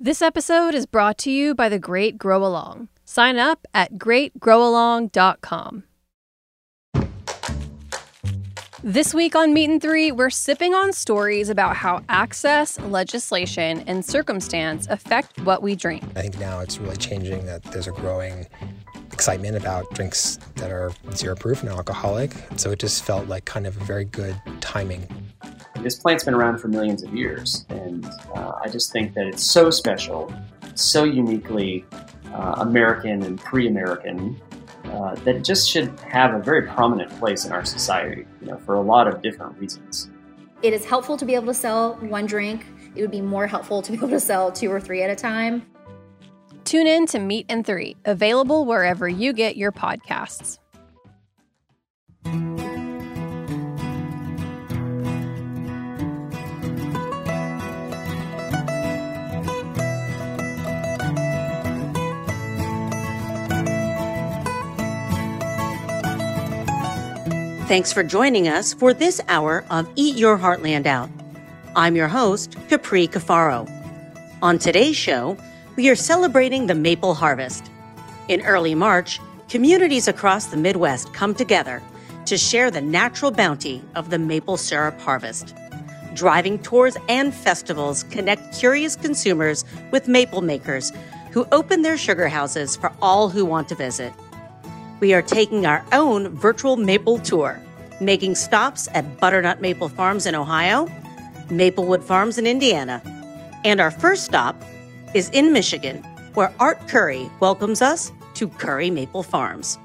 This episode is brought to you by The Great Grow Along. Sign up at greatgrowalong.com. This week on Meat and Three, we're sipping on stories about how access, legislation, and circumstance affect what we drink. I think now it's really changing, that there's a growing excitement about drinks that are zero proof and alcoholic. So it just felt like kind of a very good timing. This plant's been around for millions of years, and I just think that it's so special, so uniquely American and pre-American, that it just should have a very prominent place in our society, for a lot of different reasons. It is helpful to be able to sell one drink. It would be more helpful to be able to sell 2 or 3 at a time. Tune in to Meat and Three, available wherever you get your podcasts. Thanks for joining us for this hour of Eat Your Heartland Out. I'm your host, Capri Cafaro. On today's show, we are celebrating the maple harvest. In early March, communities across the Midwest come together to share the natural bounty of the maple syrup harvest. Driving tours and festivals connect curious consumers with maple makers who open their sugar houses for all who want to visit. We are taking our own virtual maple tour, making stops at Butternut Maple Farms in Ohio, Maplewood Farms in Indiana, and our first stop is in Michigan, where Art Curry welcomes us to Curry Maple Farms.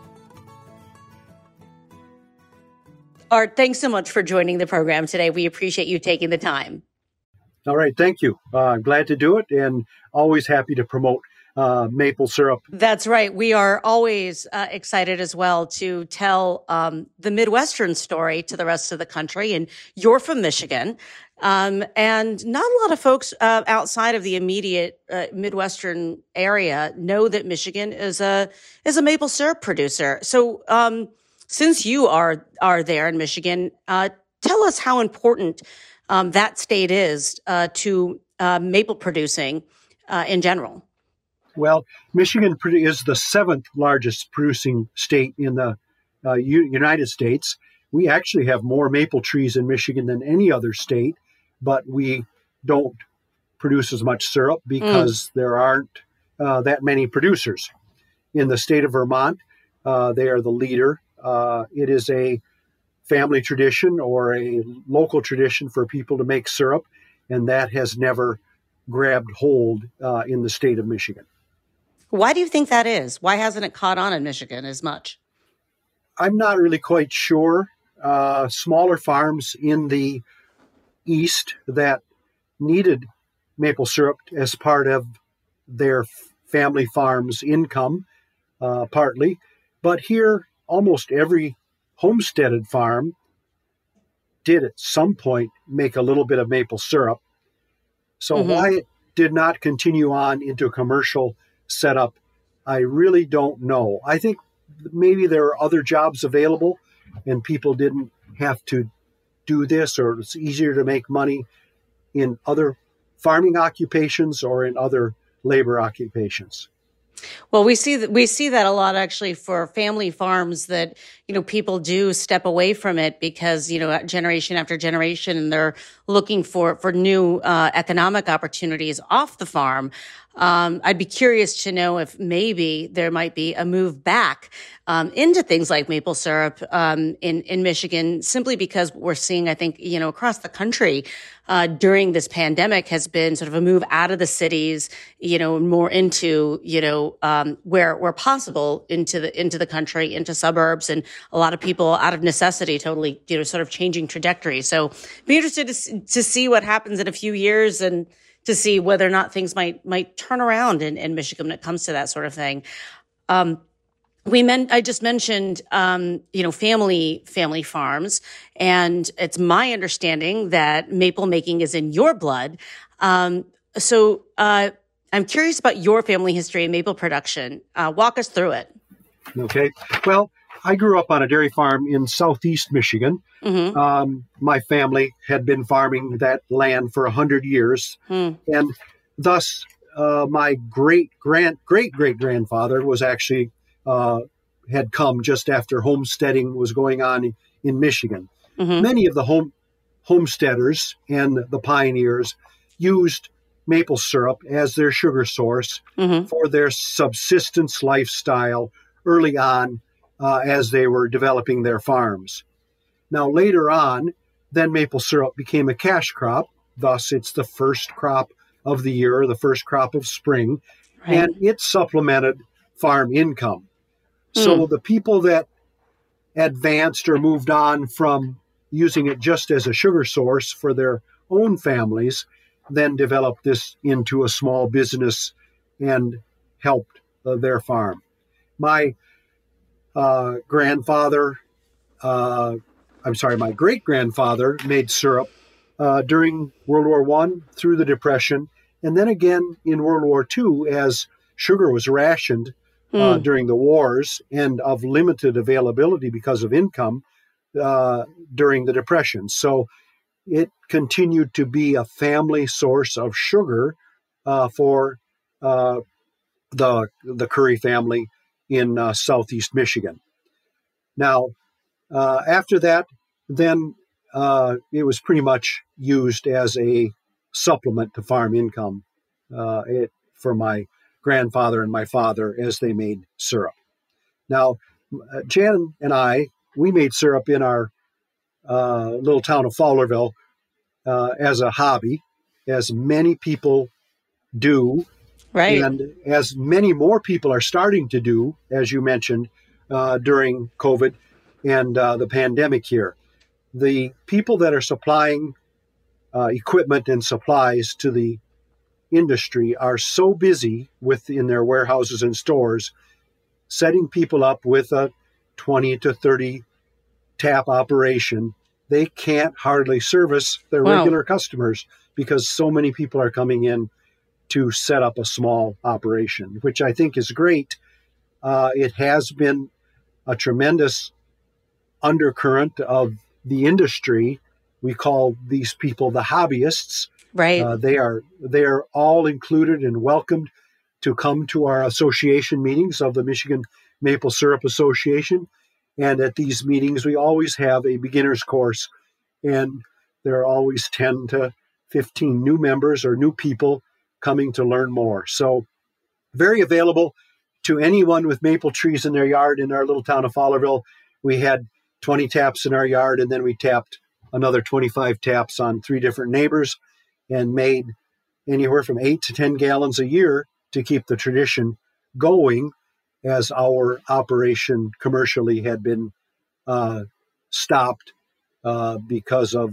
Art, thanks so much for joining the program today. We appreciate you taking the time. All right, thank you. I'm glad to do it, and always happy to promote maple syrup. That's right. We are always excited as well to tell the Midwestern story to the rest of the country. And you're from Michigan. And not a lot of folks outside of the immediate Midwestern area know that Michigan is a maple syrup producer. So since you are there in Michigan, tell us how important that state is to maple producing in general. Well, Michigan is the 7th largest producing state in the United States. We actually have more maple trees in Michigan than any other state, but we don't produce as much syrup because there aren't that many producers. In the state of Vermont, they are the leader. It is a family tradition or a local tradition for people to make syrup, and that has never grabbed hold in the state of Michigan. Why do you think that is? Why hasn't it caught on in Michigan as much? I'm not really quite sure. Smaller farms in the east that needed maple syrup as part of their family farm's income, partly. But here, almost every homesteaded farm did at some point make a little bit of maple syrup. So why it did not continue on into a commercial setup, I really don't know. I think maybe there are other jobs available and people didn't have to do this, or it's easier to make money in other farming occupations or in other labor occupations. Well, we see that a lot actually for family farms that, people do step away from it because, generation after generation, they're looking for new economic opportunities off the farm. I'd be curious to know if maybe there might be a move back into things like maple syrup in Michigan, simply because what we're seeing, I think, across the country during this pandemic has been sort of a move out of the cities, more into, where possible into the country, into suburbs, and a lot of people out of necessity totally, sort of changing trajectory. So be interested to see what happens in a few years and to see whether or not things might turn around in Michigan when it comes to that sort of thing. I just mentioned, family farms, and it's my understanding that maple making is in your blood. So I'm curious about your family history in maple production. Walk us through it. Okay. Well, I grew up on a dairy farm in southeast Michigan. Mm-hmm. My family had been farming that land for 100 years. And thus, my great great grandfather was actually had come just after homesteading was going on in Michigan. Mm-hmm. Many of the homesteaders and the pioneers used maple syrup as their sugar source Mm-hmm. for their subsistence lifestyle early on as they were developing their farms. Now, later on, then maple syrup became a cash crop. Thus, it's the first crop of the year, the first crop of spring, Right. and it supplemented farm income. So the people that advanced or moved on from using it just as a sugar source for their own families then developed this into a small business and helped their farm. My my great grandfather made syrup during World War I through the Depression, and then again in World War II as sugar was rationed during the wars and of limited availability because of income during the Depression. So it continued to be a family source of sugar for the Curry family in southeast Michigan. Now, after that, then it was pretty much used as a supplement to farm income for my grandfather and my father as they made syrup. Now, Jan and I, we made syrup in our little town of Fowlerville as a hobby, as many people do, Right. and as many more people are starting to do, as you mentioned, during COVID and the pandemic here. The people that are supplying equipment and supplies to the industry are so busy in their warehouses and stores, setting people up with a 20 to 30 tap operation. They can't hardly service their regular customers because so many people are coming in to set up a small operation, which I think is great. It has been a tremendous undercurrent of the industry. We call these people the hobbyists. Right. They are all included and welcomed to come to our association meetings of the Michigan Maple Syrup Association. And at these meetings, we always have a beginner's course, and there are always 10 to 15 new members or new people coming to learn more. So very available to anyone with maple trees in their yard. In our little town of Fowlerville, we had 20 taps in our yard, and then we tapped another 25 taps on 3 different neighbors and made anywhere from 8 to 10 gallons a year to keep the tradition going, as our operation commercially had been stopped because of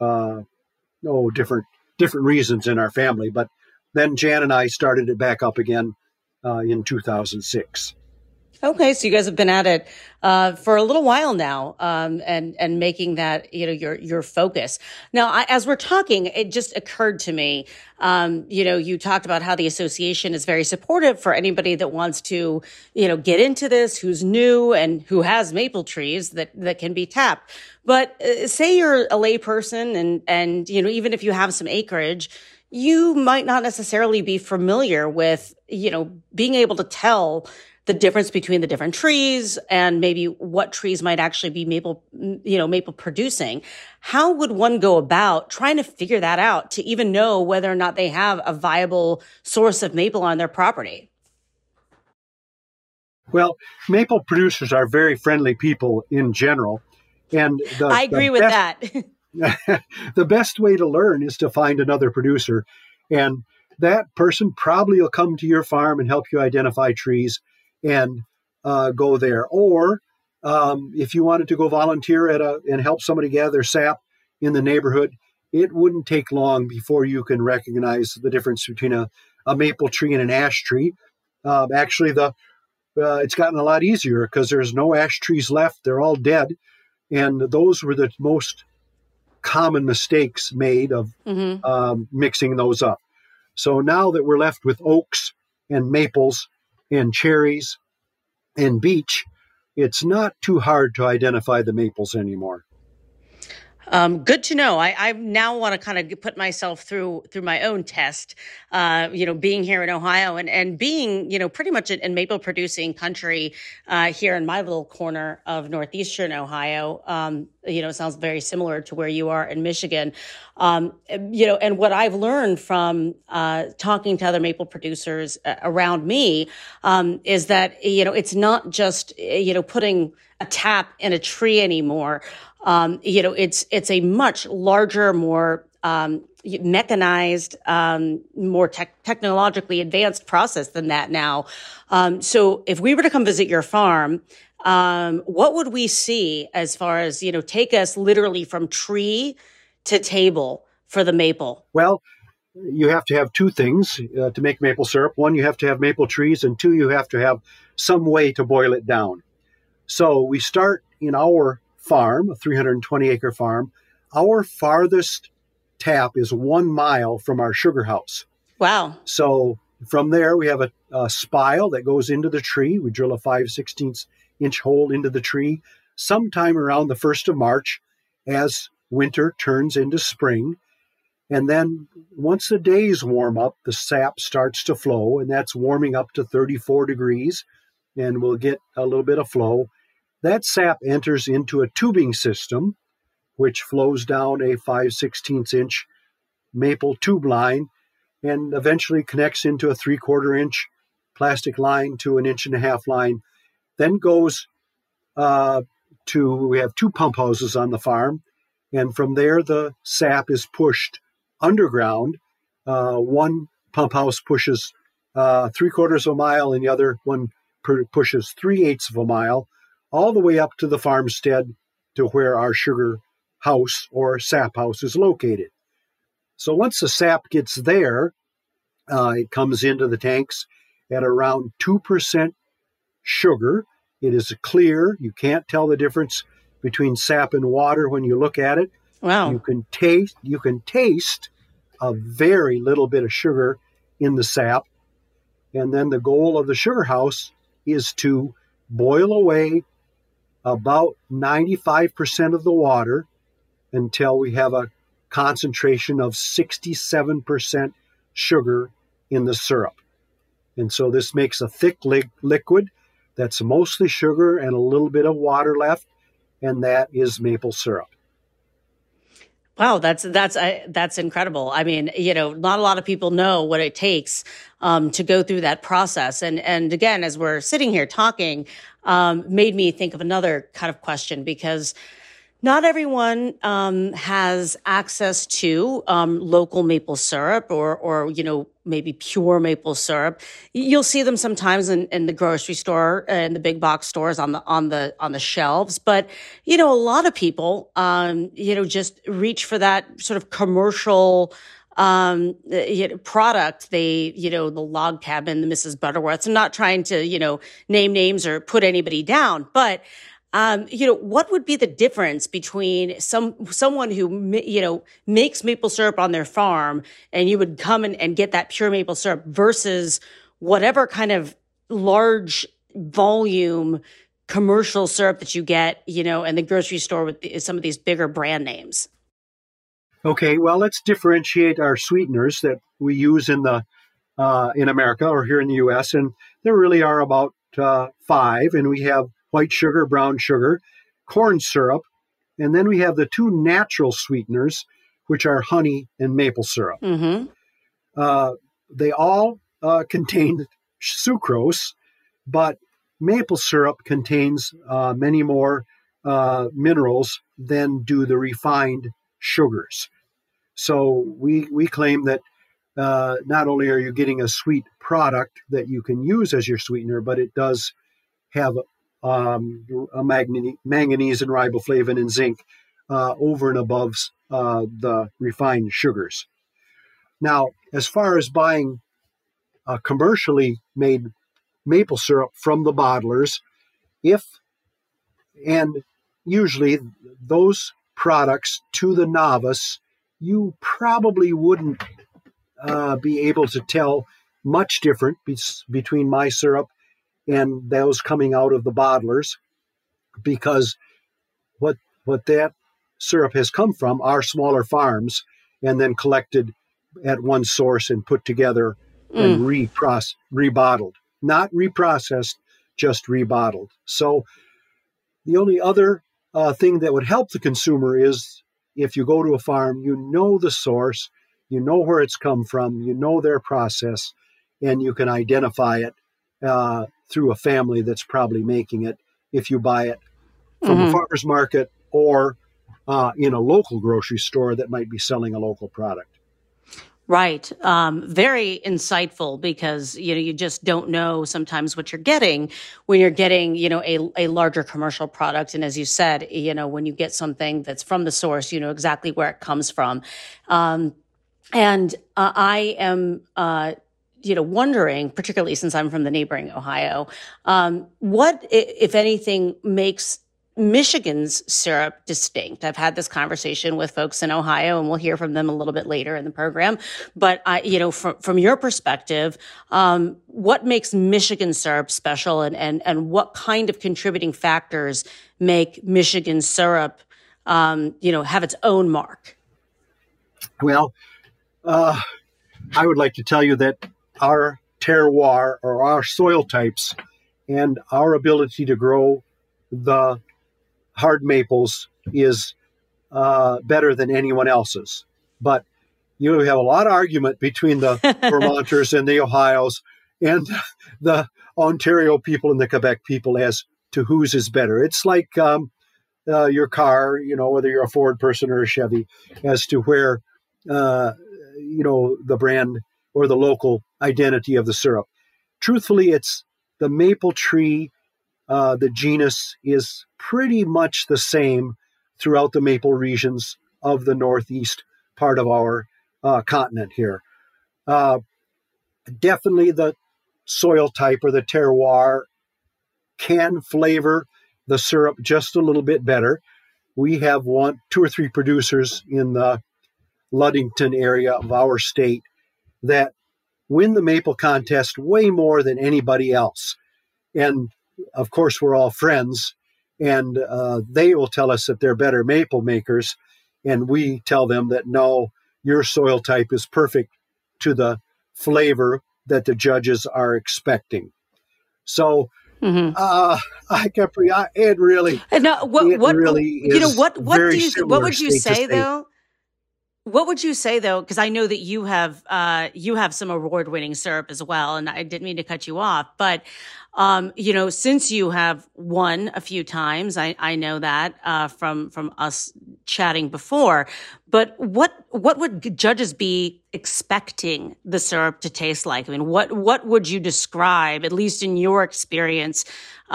different reasons in our family. But then Jan and I started it back up again in 2006. Okay, so you guys have been at it for a little while now, and making that your focus. Now, as we're talking, it just occurred to me. You talked about how the association is very supportive for anybody that wants to get into this, who's new and who has maple trees that can be tapped. But say you're a layperson, and even if you have some acreage, you might not necessarily be familiar with being able to tell the difference between the different trees and maybe what trees might actually be maple producing. How would one go about trying to figure that out to even know whether or not they have a viable source of maple on their property? Well, maple producers are very friendly people in general. And I agree with that. The best way to learn is to find another producer. And that person probably will come to your farm and help you identify trees and go there. Or if you wanted to go volunteer and help somebody gather sap in the neighborhood, it wouldn't take long before you can recognize the difference between a maple tree and an ash tree. Actually, it's gotten a lot easier because there's no ash trees left. They're all dead. And those were the most common mistakes made of mixing those up. So now that we're left with oaks and maples and cherries and beech, it's not too hard to identify the maples anymore. Good to know. I now want to kind of put myself through my own test, being here in Ohio and being, pretty much in maple producing country here in my little corner of northeastern Ohio. It sounds very similar to where you are in Michigan. And what I've learned from talking to other maple producers around me is that, it's not just, putting a tap in a tree anymore. It's a much larger, more mechanized, more technologically advanced process than that now. So if we were to come visit your farm, what would we see as far as, take us literally from tree to table for the maple? Well, you have to have two things to make maple syrup. One, you have to have maple trees, and two, you have to have some way to boil it down. So we start in our farm, a 320-acre farm. Our farthest tap is 1 mile from our sugar house. Wow. So from there, we have a spile that goes into the tree. We drill a 5/16-inch hole into the tree sometime around the 1st of March as winter turns into spring. And then once the days warm up, the sap starts to flow, and that's warming up to 34 degrees, and we'll get a little bit of flow. That sap enters into a tubing system, which flows down a 5/16-inch maple tube line and eventually connects into a 3/4-inch plastic line to an 1.5-inch line. Then goes we have 2 pump houses on the farm. And from there, the sap is pushed underground. One pump house pushes 3/4 of a mile and the other one pushes 3/8 of a mile, all the way up to the farmstead to where our sugar house or sap house is located. So once the sap gets there, it comes into the tanks at around 2% sugar. It is clear. You can't tell the difference between sap and water when you look at it. Wow. You can taste a very little bit of sugar in the sap. And then the goal of the sugar house is to boil away about 95% of the water until we have a concentration of 67% sugar in the syrup. And so this makes a thick liquid that's mostly sugar and a little bit of water left, and that is maple syrup. Wow, that's incredible. I mean, not a lot of people know what it takes to go through that process. And again, as we're sitting here talking, made me think of another kind of question, because not everyone has access to local maple syrup or maybe pure maple syrup. You'll see them sometimes in the grocery store and the big box stores on the shelves. But a lot of people just reach for that sort of commercial product. The Log Cabin, the Mrs. Butterworths. I'm not trying to name names or put anybody down, but what would be the difference between someone who, makes maple syrup on their farm and you would come and get that pure maple syrup versus whatever kind of large volume commercial syrup that you get, in the grocery store with some of these bigger brand names? Okay, well, let's differentiate our sweeteners that we use in America or here in the U.S. And there really are about 5, and we have white sugar, brown sugar, corn syrup, and then we have the 2 natural sweeteners, which are honey and maple syrup. Mm-hmm. They all contain sucrose, but maple syrup contains many more minerals than do the refined sugars. So we claim that not only are you getting a sweet product that you can use as your sweetener, but it does have a manganese and riboflavin and zinc over and above the refined sugars. Now, as far as buying commercially made maple syrup from the bottlers, usually those products to the novice, you probably wouldn't be able to tell much different between my syrup and those coming out of the bottlers, because what that syrup has come from are smaller farms and then collected at one source and put together and rebottled. Not reprocessed, just rebottled. So the only other thing that would help the consumer is if you go to a farm, you know the source, you know where it's come from, you know their process, and you can identify it through a family that's probably making it if you buy it from a farmer's market or in a local grocery store that might be selling a local product. Right. Very insightful because, you just don't know sometimes what you're getting when you're getting, a larger commercial product. And as you said, when you get something that's from the source, you know exactly where it comes from. And I am, wondering, particularly since I'm from the neighboring Ohio, what, if anything, makes Michigan's syrup distinct? I've had this conversation with folks in Ohio, and we'll hear from them a little bit later in the program. But from your perspective, what makes Michigan syrup special, and what kind of contributing factors make Michigan syrup, have its own mark? Well, I would like to tell you that our terroir, or our soil types, and our ability to grow the hard maples is better than anyone else's. But you have a lot of argument between the Vermonters and the Ohios and the Ontario people and the Quebec people as to whose is better. It's like your car, whether you're a Ford person or a Chevy, as to where, the brand or the local identity of the syrup. Truthfully, it's the maple tree. The genus is pretty much the same throughout the maple regions of the northeast part of our continent here. Definitely the soil type or the terroir can flavor the syrup just a little bit better. We have 2 or 3 producers in the Ludington area of our state that win the maple contest way more than anybody else. And of course, we're all friends, and they will tell us that they're better maple makers. And we tell them that, no, your soil type is perfect to the flavor that the judges are expecting. So it really, what would you say though? What would you say though? Because I know that you have some award-winning syrup as well, and I didn't mean to cut you off, but since you have won a few times, I know that from us chatting before. But what would judges be expecting the syrup to taste like? I mean, what would you describe, at least in your experience?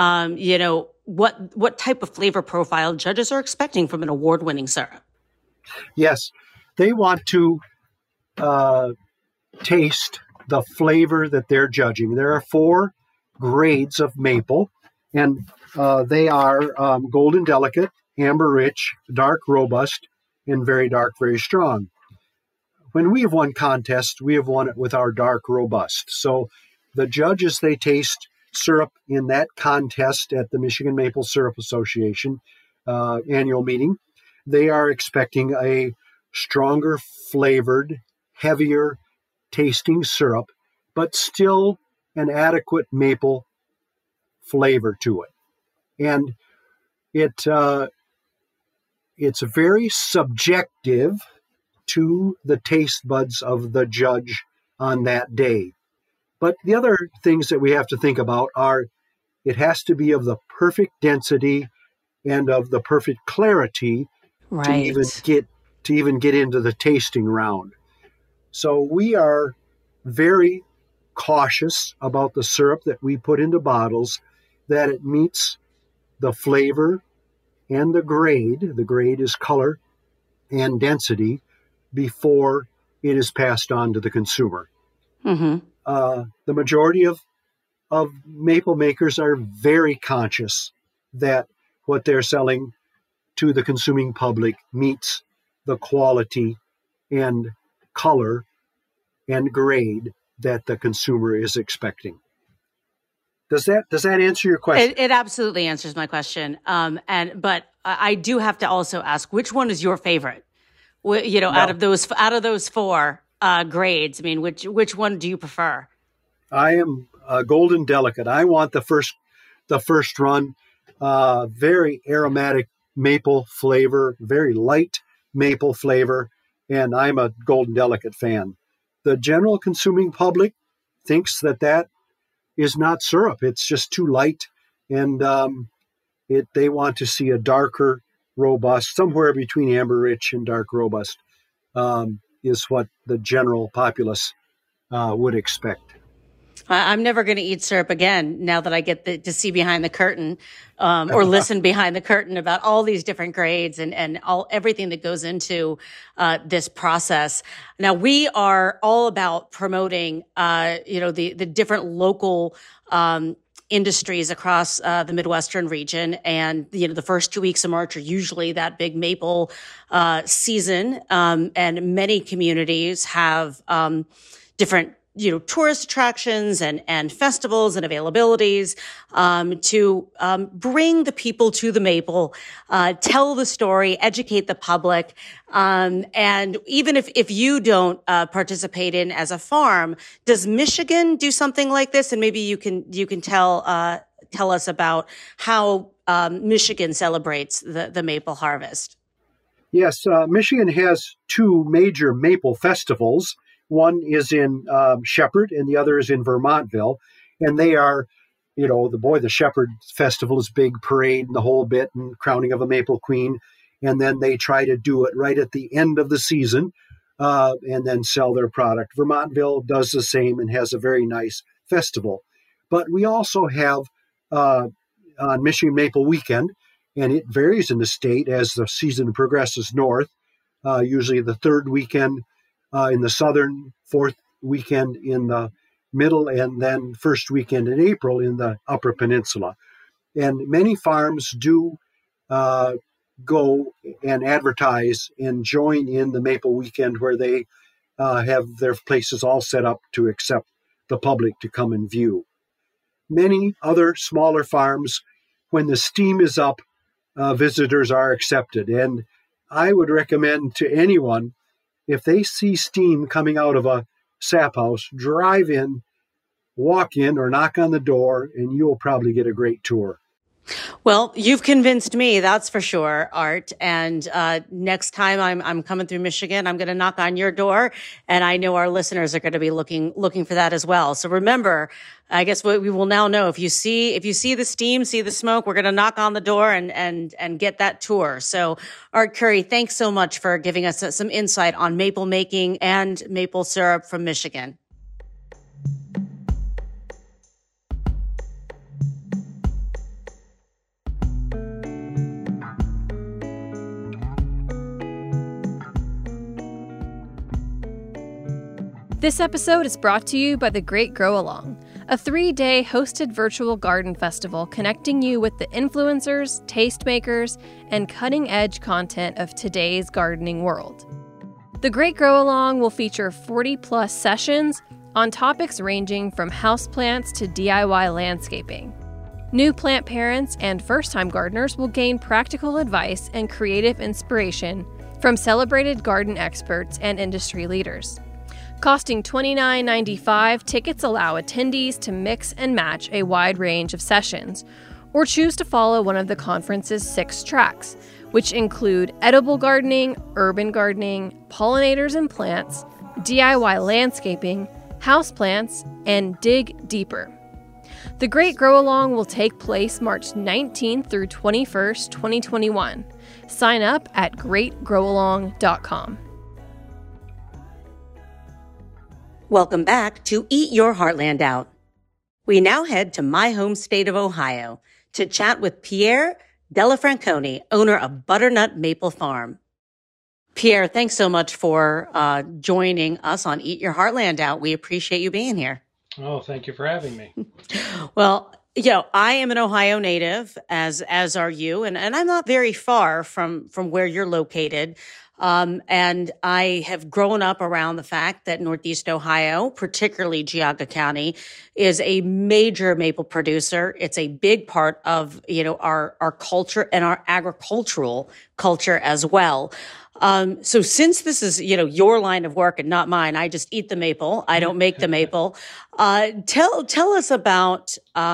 What type of flavor profile judges are expecting from an award-winning syrup? Yes. They want to taste the flavor that they're judging. There are 4 grades of maple, and they are golden delicate, amber rich, dark robust, and very dark, very strong. When we have won contests, we have won it with our dark robust. So the judges, they taste syrup in that contest at the Michigan Maple Syrup Association annual meeting. They are expecting a stronger flavored, heavier tasting syrup, but still an adequate maple flavor to it. And it's very subjective to the taste buds of the judge on that day. But the other things that we have to think about are it has to be of the perfect density and of the perfect clarity to even get into the tasting round. So we are very cautious about the syrup that we put into bottles, that it meets the flavor and the grade. The grade is color and density before it is passed on to the consumer. Mm-hmm. The majority of maple makers are very conscious that what they're selling to the consuming public meets the quality and color and grade that the consumer is expecting. Does that answer your question? It absolutely answers my question. But I do have to also ask, which one is your favorite? Out of those four grades, I mean, which one do you prefer? I am a Golden Delicate. I want the first run. Very aromatic maple flavor, very light maple flavor, and I'm a Golden Delicate fan. The general consuming public thinks that is not syrup. It's just too light, and they want to see a darker, robust, somewhere between amber rich and dark robust, is what the general populace would expect. I'm never going to eat syrup again now that I get to see behind the curtain or listen behind the curtain about all these different grades and everything that goes into this process. Now, we are all about promoting, the different local industries across the Midwestern region. And, the first 2 weeks of March are usually that big maple season. And many communities have different tourist attractions and festivals and availabilities to bring the people to the maple, tell the story, educate the public. And even if you don't participate in as a farm, does Michigan do something like this? And maybe you can tell us about how Michigan celebrates the maple harvest. Yes, Michigan has two major maple festivals. One is in Shepherd and the other is in Vermontville. And they are, the Shepherd Festival is big parade and the whole bit and crowning of a maple queen. And then they try to do it right at the end of the season and then sell their product. Vermontville does the same and has a very nice festival. But we also have on Michigan Maple Weekend, and it varies in the state as the season progresses north, usually the third weekend in the southern, fourth weekend in the middle, and then first weekend in April in the upper peninsula. And many farms do go and advertise and join in the Maple Weekend where they have their places all set up to accept the public to come and view. Many other smaller farms, when the steam is up, visitors are accepted. And I would recommend to anyone, if they see steam coming out of a sap house, drive in, walk in, or knock on the door, and you'll probably get a great tour. Well, you've convinced me, that's for sure, Art. And next time I'm coming through Michigan, I'm going to knock on your door, and I know our listeners are going to be looking for that as well. So remember, I guess what we will now know, if you see the steam, see the smoke, we're going to knock on the door and get that tour. So Art Curry, thanks so much for giving us some insight on maple making and maple syrup from Michigan. This episode is brought to you by The Great Grow Along, a 3-day hosted virtual garden festival connecting you with the influencers, tastemakers, and cutting-edge content of today's gardening world. The Great Grow Along will feature 40-plus sessions on topics ranging from houseplants to DIY landscaping. New plant parents and first-time gardeners will gain practical advice and creative inspiration from celebrated garden experts and industry leaders. Costing $29.95, tickets allow attendees to mix and match a wide range of sessions, or choose to follow one of the conference's 6 tracks, which include edible gardening, urban gardening, pollinators and plants, DIY landscaping, houseplants, and dig deeper. The Great Grow Along will take place March 19th through 21st, 2021. Sign up at greatgrowalong.com. Welcome back to Eat Your Heartland Out. We now head to my home state of Ohio to chat with Pierre Delafranconi, owner of Butternut Maple Farm. Pierre, thanks so much for joining us on Eat Your Heartland Out. We appreciate you being here. Oh, thank you for having me. Well, I am an Ohio native, as are you, and I'm not very far from where you're located. And I have grown up around the fact that Northeast Ohio, particularly Geauga County, is a major maple producer. It's a big part of, our culture and our agricultural culture as well. So since this is, your line of work and not mine, I just eat the maple. I don't make the maple. Tell us about,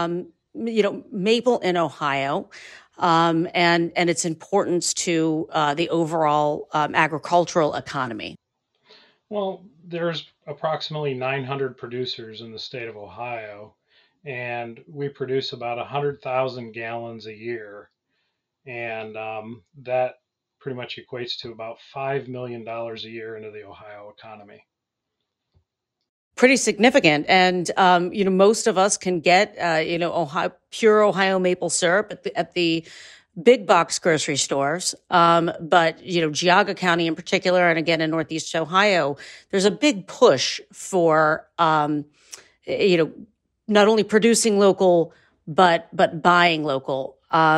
maple in Ohio. And its importance to the overall agricultural economy. Well, there's approximately 900 producers in the state of Ohio, and we produce about 100,000 gallons a year. And that pretty much equates to about $5 million a year into the Ohio economy. Pretty significant. And, most of us can get, pure Ohio maple syrup at the big box grocery stores. But, Geauga County in particular, and again in Northeast Ohio, there's a big push for, not only producing local, but buying local.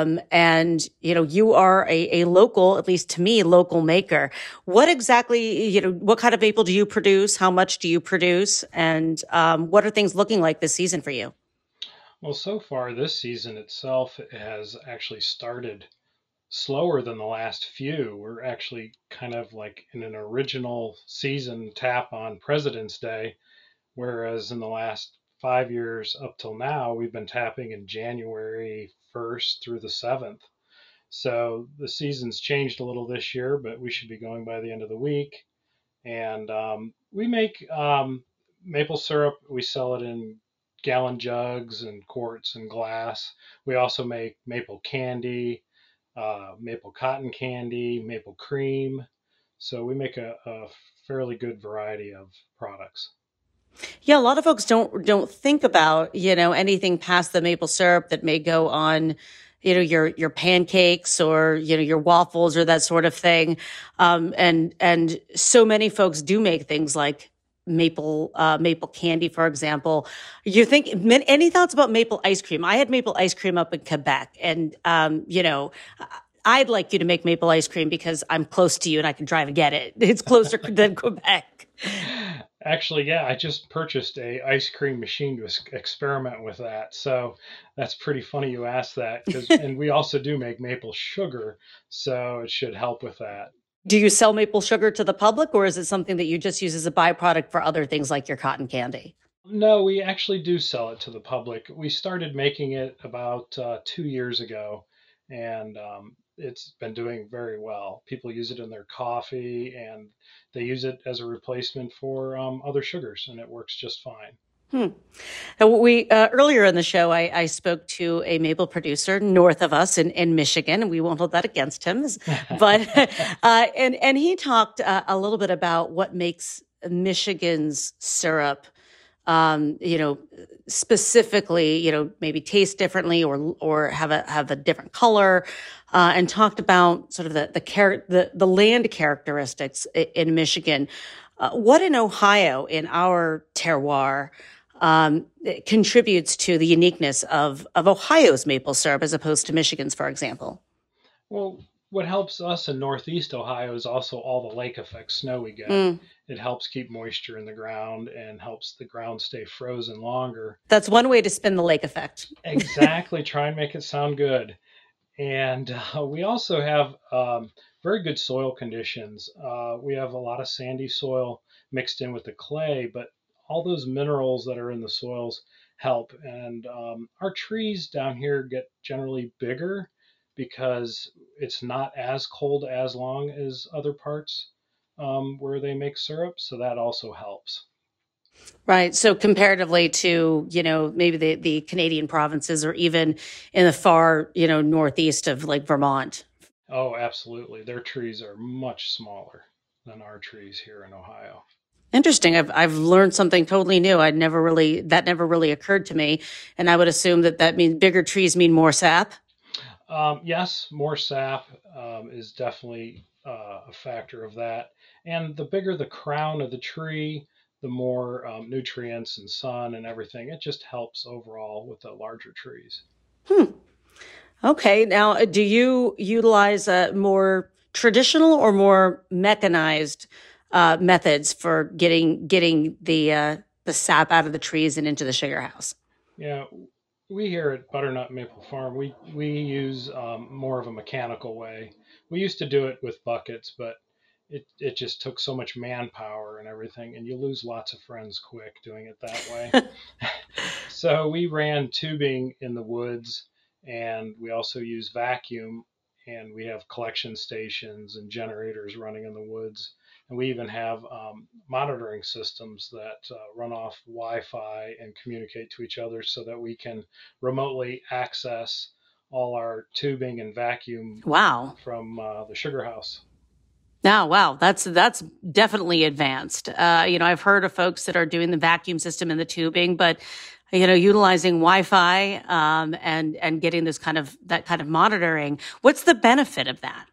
You are a local, at least to me, local maker. What exactly, what kind of maple do you produce? How much do you produce? And what are things looking like this season for you? Well, so far this season itself has actually started slower than the last few. We're actually kind of like in an original season tap on President's Day, whereas in the last 5 years up till now, we've been tapping in January 1st through the 7th. So the season's changed a little this year, but we should be going by the end of the week. And we make maple syrup. We sell it in gallon jugs and quarts and glass. We also make maple candy, maple cotton candy, maple cream. So we make a fairly good variety of products. Yeah, a lot of folks don't think about, anything past the maple syrup that may go on, your pancakes or, your waffles or that sort of thing. And so many folks do make things like maple candy, for example. You think any thoughts about maple ice cream? I had maple ice cream up in Quebec, and I'd like you to make maple ice cream because I'm close to you and I can drive and get it. It's closer than Quebec. Actually, yeah, I just purchased a ice cream machine to experiment with that. So that's pretty funny you asked that, and we also do make maple sugar, so it should help with that. Do you sell maple sugar to the public, or is it something that you just use as a byproduct for other things like your cotton candy? No, we actually do sell it to the public. We started making it about 2 years ago, and it's been doing very well. People use it in their coffee, and they use it as a replacement for other sugars, and it works just fine. We earlier in the show, I spoke to a maple producer north of us in Michigan, and we won't hold that against him. But and he talked a little bit about what makes Michigan's syrup, specifically, maybe taste differently or have a different color, and talked about sort of the land characteristics in Michigan. What in Ohio, in our terroir, contributes to the uniqueness of Ohio's maple syrup as opposed to Michigan's, for example? Well, what helps us in Northeast Ohio is also all the lake effect snow we get. It helps keep moisture in the ground and helps the ground stay frozen longer. That's one way to spin the lake effect. Exactly. Try and make it sound good. And we also have very good soil conditions. We have a lot of sandy soil mixed in with the clay, but all those minerals that are in the soils help. And our trees down here get generally bigger because it's not as cold as long as other parts where they make syrup. So that also helps. Right. So comparatively to, maybe the Canadian provinces or even in the far, northeast of like Vermont. Oh, absolutely. Their trees are much smaller than our trees here in Ohio. Interesting. I've learned something totally new. That never really occurred to me. And I would assume that means bigger trees mean more sap. Yes, more sap is definitely a factor of that. And the bigger the crown of the tree, the more nutrients and sun and everything. It just helps overall with the larger trees. Okay. Now, do you utilize more traditional or more mechanized methods for getting the sap out of the trees and into the sugar house? Yeah, we here at Butternut Maple Farm, we use more of a mechanical way. We used to do it with buckets, but it just took so much manpower and everything, and you lose lots of friends quick doing it that way. So we ran tubing in the woods, and we also use vacuum, and we have collection stations and generators running in the woods. And we even have monitoring systems that run off Wi-Fi and communicate to each other so that we can remotely access all our tubing and vacuum from the sugar house. Oh, wow. That's definitely advanced. I've heard of folks that are doing the vacuum system and the tubing, but utilizing Wi-Fi and getting that kind of monitoring. What's the benefit of that?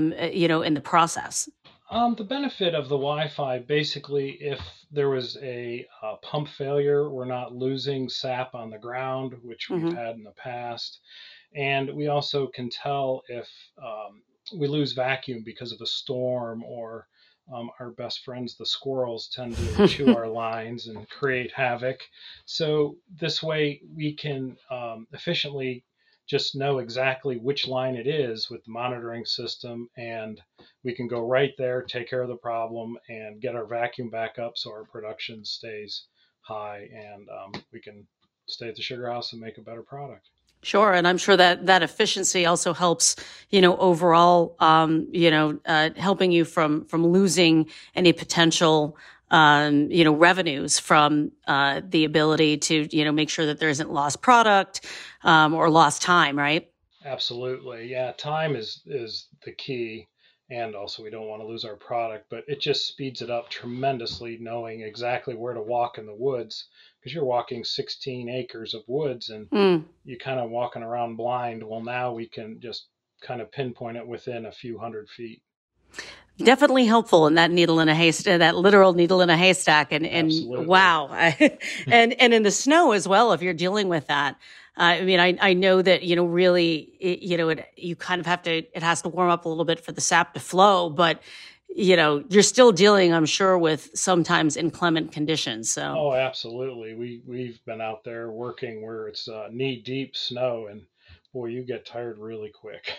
In the process? The benefit of the Wi-Fi, basically, if there was a pump failure, we're not losing sap on the ground, which we've had in the past. And we also can tell if we lose vacuum because of a storm, or our best friends, the squirrels, tend to chew our lines and create havoc. So this way we can efficiently just know exactly which line it is with the monitoring system, and we can go right there, take care of the problem, and get our vacuum back up so our production stays high, and we can stay at the sugar house and make a better product. Sure. And I'm sure that efficiency also helps, overall, helping you from losing any potential, revenues from the ability to, make sure that there isn't lost product or lost time, right? Absolutely. Yeah. Time is the key. And also, we don't want to lose our product, but it just speeds it up tremendously, knowing exactly where to walk in the woods, because you're walking 16 acres of woods and you're kind of walking around blind. Well, now we can just kind of pinpoint it within a few 100 feet. Definitely helpful in that needle in a haystack, that literal needle in a haystack. And wow. and in the snow as well, if you're dealing with that. I know that, really, you kind of it has to warm up a little bit for the sap to flow, but, you're still dealing, I'm sure, with sometimes inclement conditions. So. Oh, absolutely. We've been out there working where it's knee deep snow, and boy, you get tired really quick.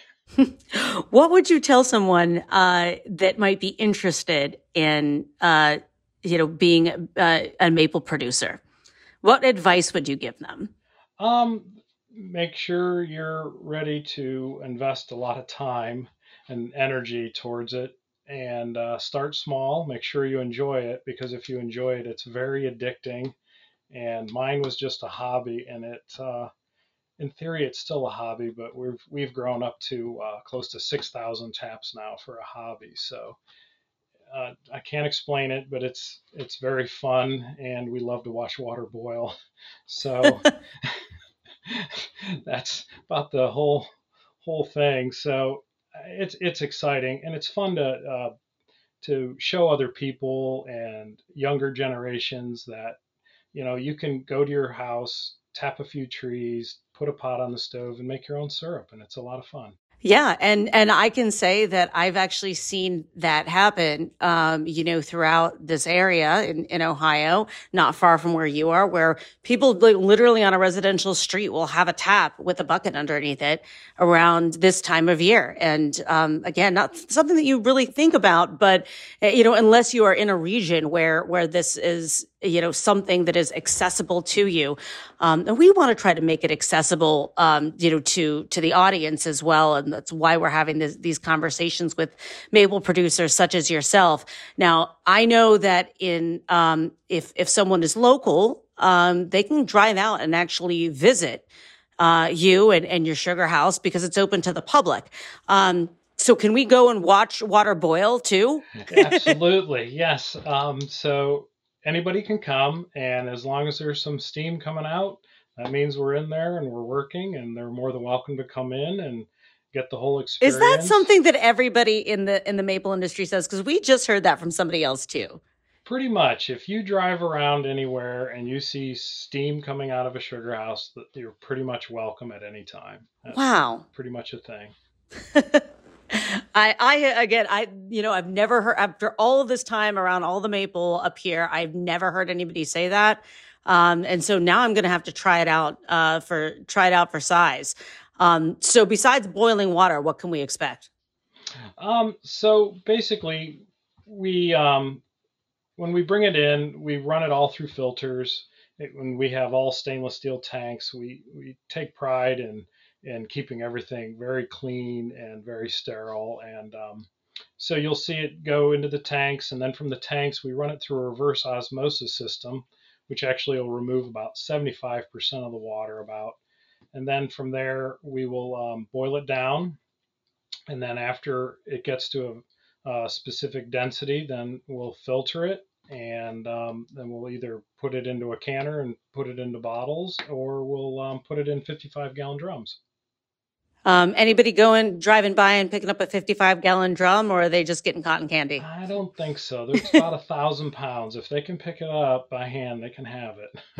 What would you tell someone that might be interested in, being a maple producer? What advice would you give them? Make sure you're ready to invest a lot of time and energy towards it, and start small. Make sure you enjoy it, because if you enjoy it, it's very addicting. And mine was just a hobby, and in theory, it's still a hobby, but we've grown up to close to 6,000 taps now for a hobby. So I can't explain it, but it's very fun, and we love to watch water boil. So that's about the whole thing. So it's exciting, and it's fun to show other people and younger generations that you can go to your house, tap a few trees, put a pot on the stove, and make your own syrup, and it's a lot of fun. Yeah. And I can say that I've actually seen that happen, throughout this area in Ohio, not far from where you are, where people literally on a residential street will have a tap with a bucket underneath it around this time of year. And, again, not something that you really think about, but, unless you are in a region where this is, something that is accessible to you. And we want to try to make it accessible, to the audience as well. And that's why we're having these conversations with maple producers such as yourself. Now, I know that if someone is local, they can drive out and actually visit, you and your sugar house, because it's open to the public. So can we go and watch water boil too? Absolutely. Yes. So anybody can come, and as long as there's some steam coming out, that means we're in there and we're working, and they're more than welcome to come in and get the whole experience. Is that something that everybody in the maple industry says? Because we just heard that from somebody else too. Pretty much. If you drive around anywhere and you see steam coming out of a sugar house, you're pretty much welcome at any time. That's wow. Pretty much a thing. I've never heard, after all of this time around all the maple up here, I've never heard anybody say that. And so now I'm going to have to try it out for size. So besides boiling water, what can we expect? So basically we, when we bring it in, we run it all through filters. When we have all stainless steel tanks, we take pride in keeping everything very clean and very sterile. And so you'll see it go into the tanks, and then from the tanks, we run it through a reverse osmosis system, which actually will remove about 75% of the water about. And then from there, we will boil it down. And then after it gets to a specific density, then we'll filter it. And then we'll either put it into a canner and put it into bottles, or we'll put it in 55-gallon drums. Anybody driving by and picking up a 55-gallon drum, or are they just getting cotton candy? I don't think so. There's about 1,000 pounds. If they can pick it up by hand, they can have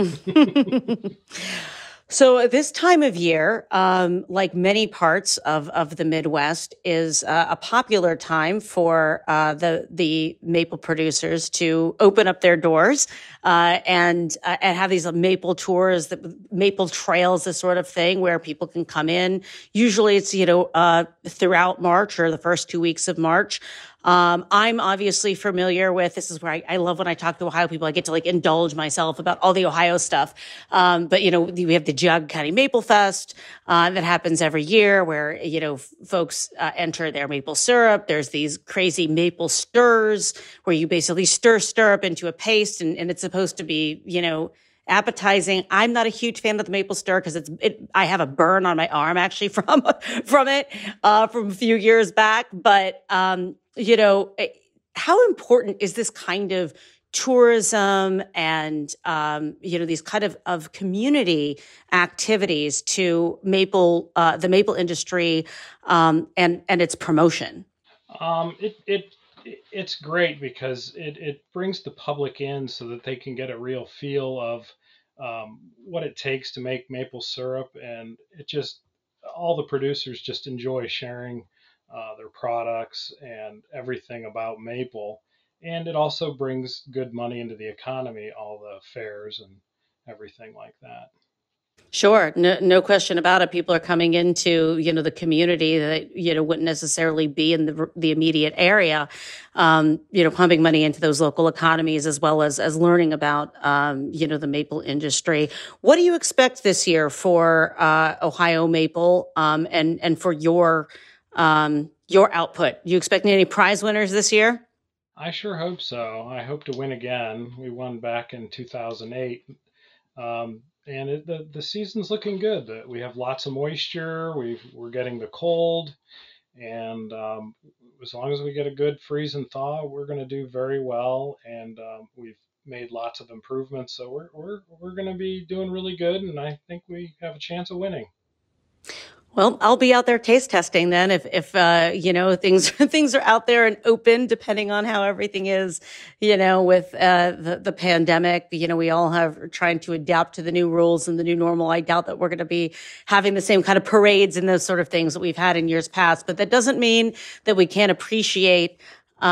it. So this time of year, like many parts of the Midwest, is a popular time for the maple producers to open up their doors and have these maple tours, the maple trails, this sort of thing, where people can come in. Usually, it's throughout March or the first 2 weeks of March. I'm obviously familiar with, this is where I love when I talk to Ohio people, I get to indulge myself about all the Ohio stuff. But we have the Geauga County Maple Fest, that happens every year where, folks, enter their maple syrup. There's these crazy maple stirs where you basically stir syrup into a paste and it's supposed to be, appetizing. I'm not a huge fan of the maple stir because I have a burn on my arm actually from it, from a few years back. But, how important is this kind of tourism and, these kind of community activities to the maple industry, and its promotion? It's great because it brings the public in so that they can get a real feel of what it takes to make maple syrup, and all the producers just enjoy sharing their products and everything about maple. And it also brings good money into the economy, all the fairs and everything like that. Sure. No question about it. People are coming into, the community that, wouldn't necessarily be in the immediate area, pumping money into those local economies as well as learning about, the maple industry. What do you expect this year for Ohio maple and for your output? Do you expect any prize winners this year? I sure hope so. I hope to win again. We won back in 2008. And the season's looking good. We have lots of moisture. We're getting the cold, and as long as we get a good freeze and thaw, we're going to do very well. And we've made lots of improvements, so we're going to be doing really good. And I think we have a chance of winning. Well, I'll be out there taste testing then if things are out there and open, depending on how everything is, with the pandemic. We all have trying to adapt to the new rules and the new normal. I doubt that we're going to be having the same kind of parades and those sort of things that we've had in years past. But that doesn't mean that we can't appreciate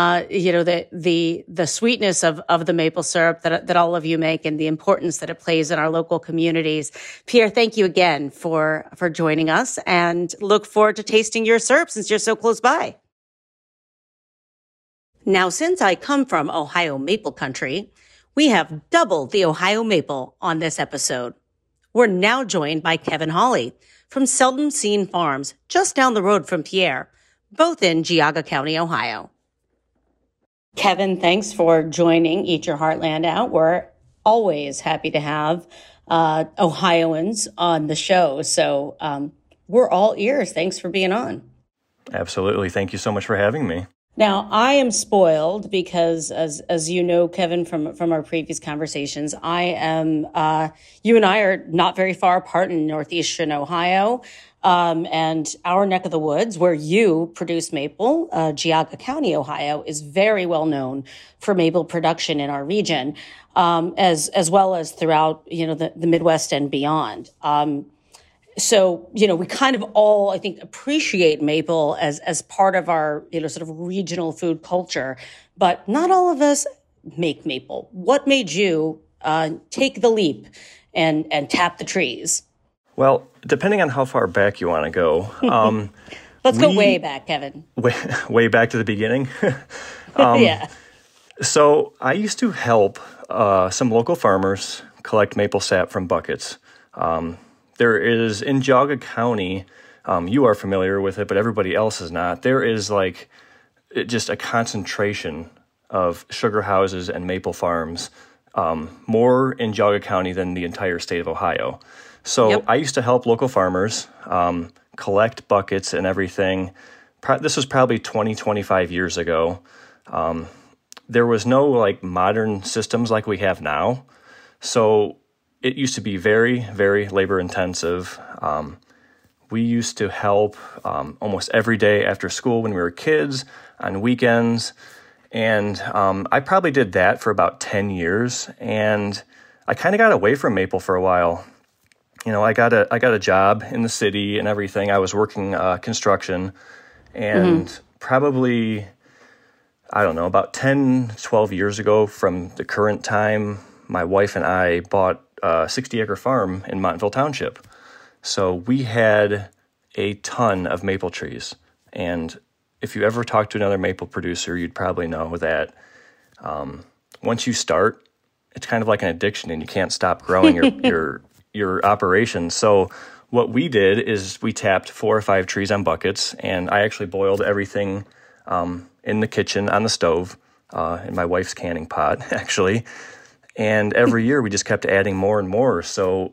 the sweetness of the maple syrup that all of you make and the importance that it plays in our local communities. Pierre, thank you again for joining us, and look forward to tasting your syrup since you're so close by. Now, since I come from Ohio maple country, we have doubled the Ohio maple on this episode. We're now joined by Kevin Hawley from Seldom Seen Farms, just down the road from Pierre, both in Geauga County, Ohio. Kevin, thanks for joining Eat Your Heartland Out. We're always happy to have Ohioans on the show. So we're all ears. Thanks for being on. Absolutely. Thank you so much for having me. Now, I am spoiled because, as you know, Kevin, from our previous conversations, you and I are not very far apart in northeastern Ohio. And our neck of the woods where you produce maple, Geauga County, Ohio, is very well known for maple production in our region, as well as throughout, the Midwest and beyond. So, we kind of all, I think, appreciate maple as part of our, sort of regional food culture, but not all of us make maple. What made you take the leap and tap the trees? Well, depending on how far back you want to go. Let's go way back, Kevin. Way back to the beginning. Yeah. So I used to help some local farmers collect maple sap from buckets. There is, in Geauga County, you are familiar with it, but everybody else is not. There is just a concentration of sugar houses and maple farms, more in Geauga County than the entire state of Ohio. So yep. I used to help local farmers collect buckets and everything. This was probably 20, 25 years ago. There was no modern systems like we have now. So it used to be very, very labor intensive. We used to help almost every day after school when we were kids, on weekends. And I probably did that for about 10 years. And I kind of got away from maple for a while. I got a job in the city and everything. I was working construction. And probably, I don't know, about 10, 12 years ago from the current time, my wife and I bought a 60-acre farm in Montville Township. So we had a ton of maple trees. And if you ever talk to another maple producer, you'd probably know that once you start, it's kind of like an addiction and you can't stop growing your operation. So what we did is we tapped 4 or 5 trees on buckets, and I actually boiled everything in the kitchen on the stove, in my wife's canning pot, actually. And every year we just kept adding more and more. So,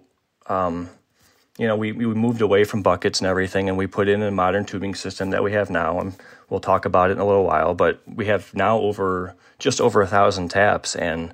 we moved away from buckets and everything, and we put in a modern tubing system that we have now. And we'll talk about it in a little while, but we have now just over 1,000 taps, and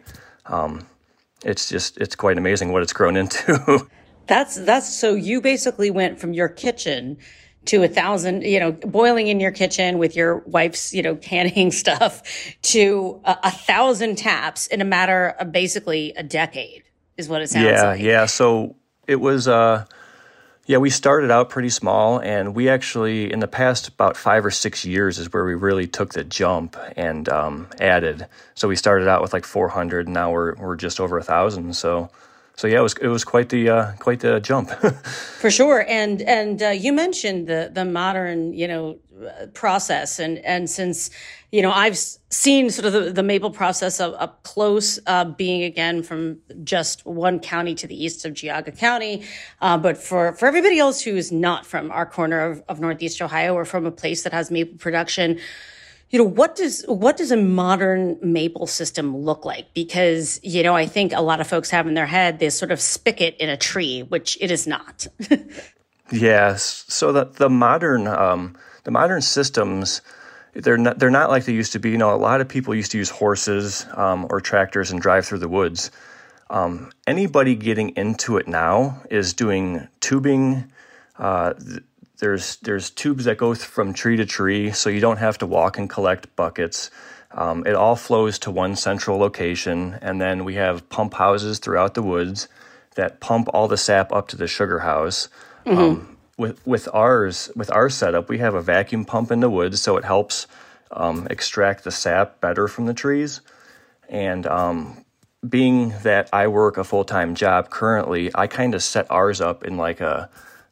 it's quite amazing what it's grown into. That's so you basically went from your kitchen to 1,000, boiling in your kitchen with your wife's, canning stuff, to 1,000 taps in a matter of basically a decade, is what it sounds like. Yeah. So it was, we started out pretty small, and we actually, in the past about 5 or 6 years is where we really took the jump and added. So we started out with 400, and now we're just over 1,000. So yeah, it was quite the jump. For sure. And you mentioned the modern, process. And since, I've seen sort of the maple process up close, being again from just one county to the east of Geauga County. But for everybody else who is not from our corner of Northeast Ohio or from a place that has maple production, what does a modern maple system look like? Because, I think a lot of folks have in their head this sort of spigot in a tree, which it is not. Yes. So the modern systems, they're not like they used to be. A lot of people used to use horses or tractors and drive through the woods. Anybody getting into it now is doing tubing. There's tubes that go from tree to tree, so you don't have to walk and collect buckets. It all flows to one central location, and then we have pump houses throughout the woods that pump all the sap up to the sugar house. With our setup, we have a vacuum pump in the woods, so it helps extract the sap better from the trees. And being that I work a full-time job currently, I kind of set ours up in a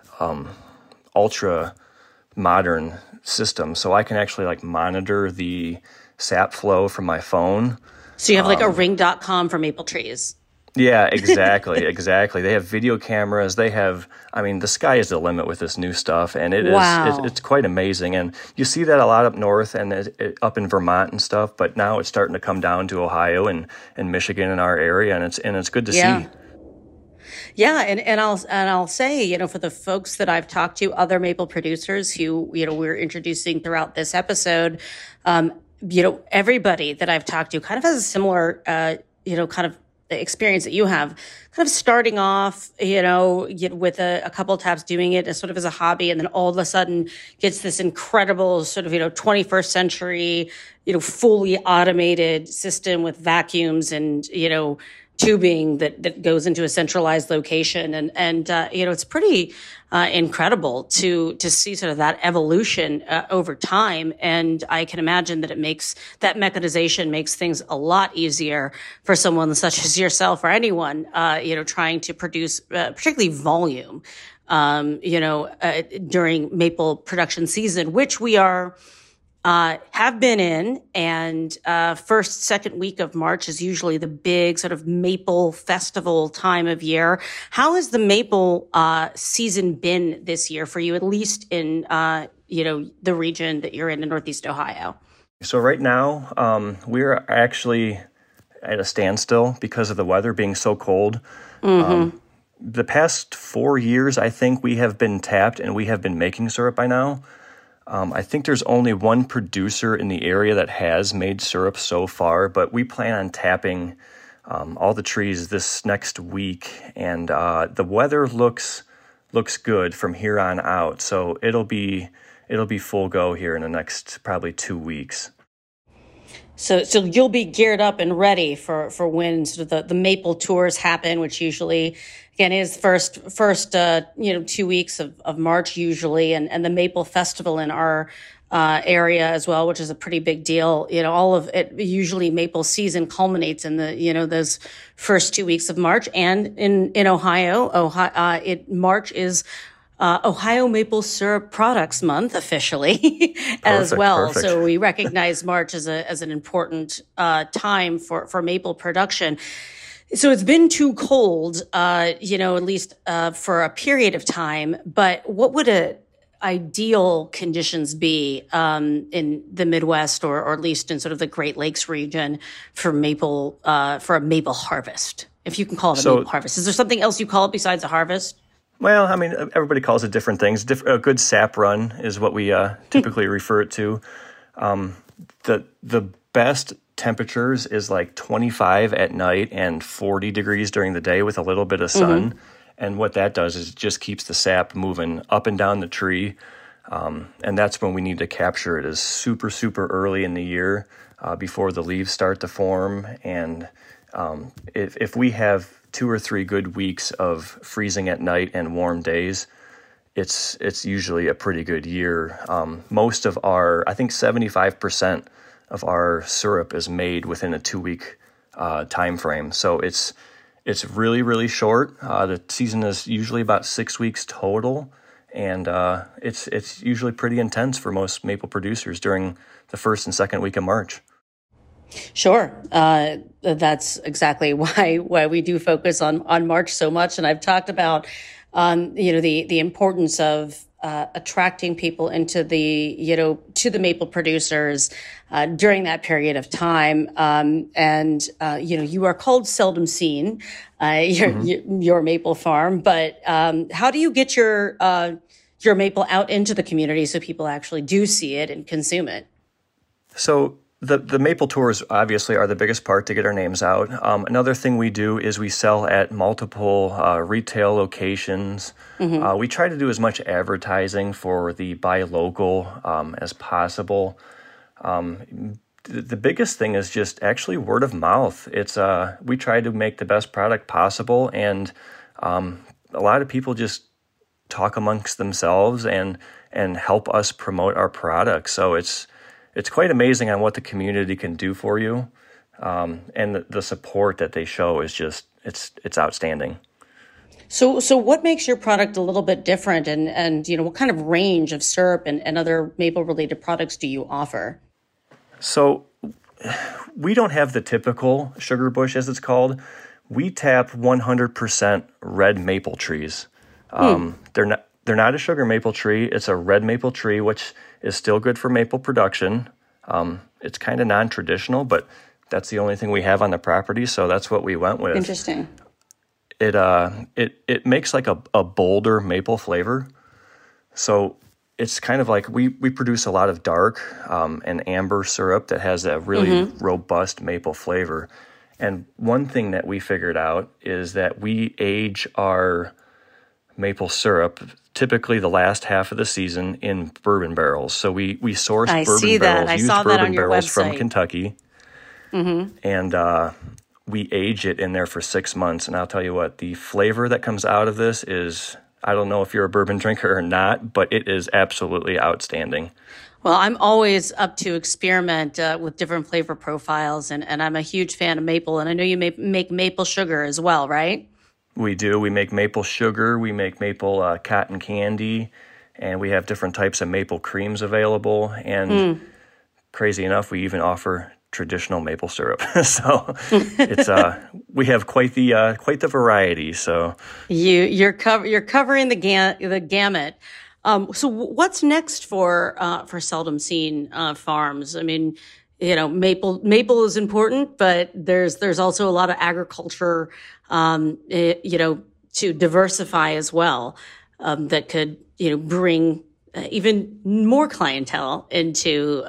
ultra modern system, so I can actually monitor the sap flow from my phone. So you have a ring.com for maple trees. Yeah, exactly. They have video cameras. They have, the sky is the limit with this new stuff, and it's quite amazing. And you see that a lot up north and up in Vermont and stuff, but now it's starting to come down to Ohio and Michigan in our area, and it's good to see. Yeah, and I'll say, for the folks that I've talked to, other maple producers who, we're introducing throughout this episode, everybody that I've talked to kind of has a similar, kind of experience that you have, kind of starting off, with a couple of taps, doing it as sort of as a hobby, and then all of a sudden gets this incredible sort of, 21st century, fully automated system with vacuums and, tubing that goes into a centralized location. And it's pretty incredible to see sort of that evolution over time. And I can imagine that that mechanization makes things a lot easier for someone such as yourself or anyone, trying to produce particularly volume, during maple production season, which we have been in, and second week of March is usually the big sort of maple festival time of year. How has the maple season been this year for you, at least in the region that you're in Northeast Ohio? So right now, we're actually at a standstill because of the weather being so cold. Mm-hmm. The past 4 years, I think we have been tapped and we have been making syrup by now. I think there's only one producer in the area that has made syrup so far, but we plan on tapping all the trees this next week, and the weather looks good from here on out. So it'll be full go here in the next probably 2 weeks. So you'll be geared up and ready for when sort of the maple tours happen, which usually, again, is first 2 weeks of March usually, and the Maple Festival in our area as well, which is a pretty big deal. All of it, usually maple season culminates in those first 2 weeks of March. And in Ohio, March is Ohio Maple Syrup Products Month officially as well. Perfect. So we recognize March as an important time for maple production. So it's been too cold, at least for a period of time. But what would ideal conditions be in the Midwest, or at least in sort of the Great Lakes region for a maple harvest, if you can call it a maple harvest? Is there something else you call it besides a harvest? Well, I mean, everybody calls it different things. A good sap run is what we typically refer it to. The best temperatures is like 25 at night and 40 degrees during the day with a little bit of sun. Mm-hmm. And what that does is it just keeps the sap moving up and down the tree. And that's when we need to capture it, is super, super early in the year before the leaves start to form. And if we have 2 or 3 good weeks of freezing at night and warm days, it's usually a pretty good year. Most of I think 75% of our syrup is made within a 2-week time frame. So it's really, really short. The season is usually about 6 weeks total, and it's usually pretty intense for most maple producers during the first and second week of March. Sure. That's exactly why we do focus on March so much. And I've talked about, the importance of attracting people into to the maple producers during that period of time. You are called Seldom Seen, your maple farm, but how do you get your maple out into the community so people actually do see it and consume it? So the maple tours obviously are the biggest part to get our names out. Another thing we do is we sell at multiple retail locations. Mm-hmm. We try to do as much advertising for the buy local as possible. The biggest thing is just actually word of mouth. It's we try to make the best product possible, and a lot of people just talk amongst themselves and help us promote our product. So it's quite amazing on what the community can do for you, and the support that they show is just it's outstanding. So what makes your product a little bit different, and what kind of range of syrup and other maple related products do you offer? So we don't have the typical sugar bush, as it's called. We tap 100% red maple trees. They're not a sugar maple tree. It's a red maple tree, which is still good for maple production. It's kind of non-traditional, but that's the only thing we have on the property, so that's what we went with. Interesting. It makes like a bolder maple flavor. So it's kind of like we produce a lot of dark and amber syrup that has a really robust maple flavor. And one thing that we figured out is that we age our maple syrup typically the last half of the season in bourbon barrels. So we source bourbon barrels, used bourbon barrels from Kentucky. Mm-hmm. And we age it in there for 6 months. And I'll tell you what, the flavor that comes out of this is, I don't know if you're a bourbon drinker or not, but it is absolutely outstanding. Well, I'm always up to experiment with different flavor profiles, and I'm a huge fan of maple. And I know you make maple sugar as well, right? We do. We make maple sugar. We make maple cotton candy, and we have different types of maple creams available. And crazy enough, we even offer traditional maple syrup. So it's we have quite the variety. So you're covering the gamut. So what's next for Seldom Seen Farms? I mean, maple is important, but there's also a lot of agriculture, to diversify as well, that could, bring even more clientele into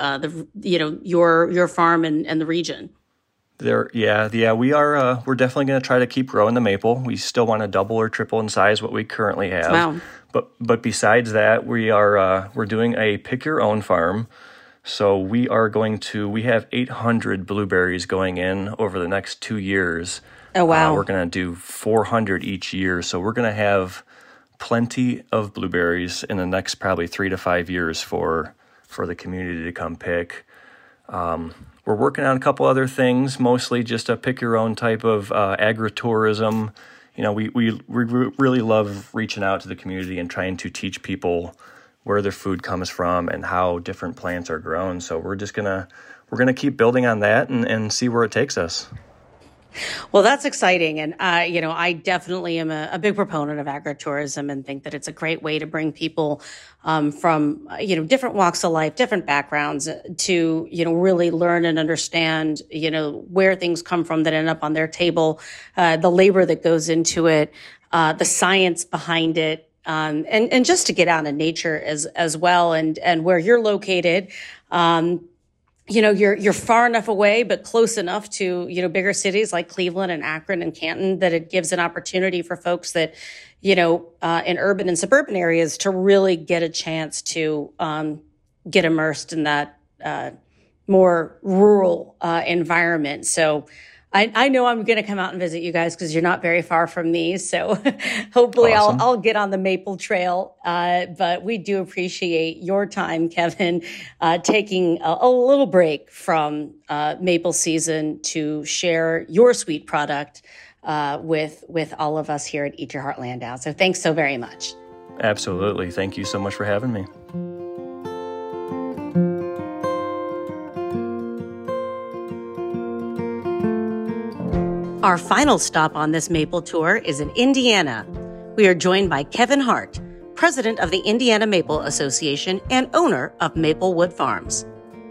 your farm and the region. We are. We're definitely going to try to keep growing the maple. We still want to double or triple in size what we currently have. Wow. But besides that, we're doing a pick your own farm. So we have 800 blueberries going in over the next 2 years. Oh, wow. We're going to do 400 each year. So we're going to have plenty of blueberries in the next probably 3 to 5 years for the community to come pick. We're working on a couple other things, mostly just a pick your own type of agritourism. We really love reaching out to the community and trying to teach people where their food comes from and how different plants are grown. So we're gonna keep building on that and see where it takes us. Well, that's exciting. And, I definitely am a big proponent of agritourism and think that it's a great way to bring people from, different walks of life, different backgrounds to, really learn and understand, where things come from that end up on their table, the labor that goes into it, the science behind it, and just to get out in nature as well. And where you're located, you're far enough away, but close enough to, bigger cities like Cleveland and Akron and Canton that it gives an opportunity for folks that, in urban and suburban areas to really get a chance to get immersed in that more rural environment. So I know I'm going to come out and visit you guys because you're not very far from me. So hopefully awesome. I'll get on the maple trail. But we do appreciate your time, Kevin, taking a little break from maple season to share your sweet product with all of us here at Eat Your Heart Landau. So thanks so very much. Absolutely. Thank you so much for having me. Our final stop on this maple tour is in Indiana. We are joined by Kevin Hart, president of the Indiana Maple Association and owner of Maplewood Farms.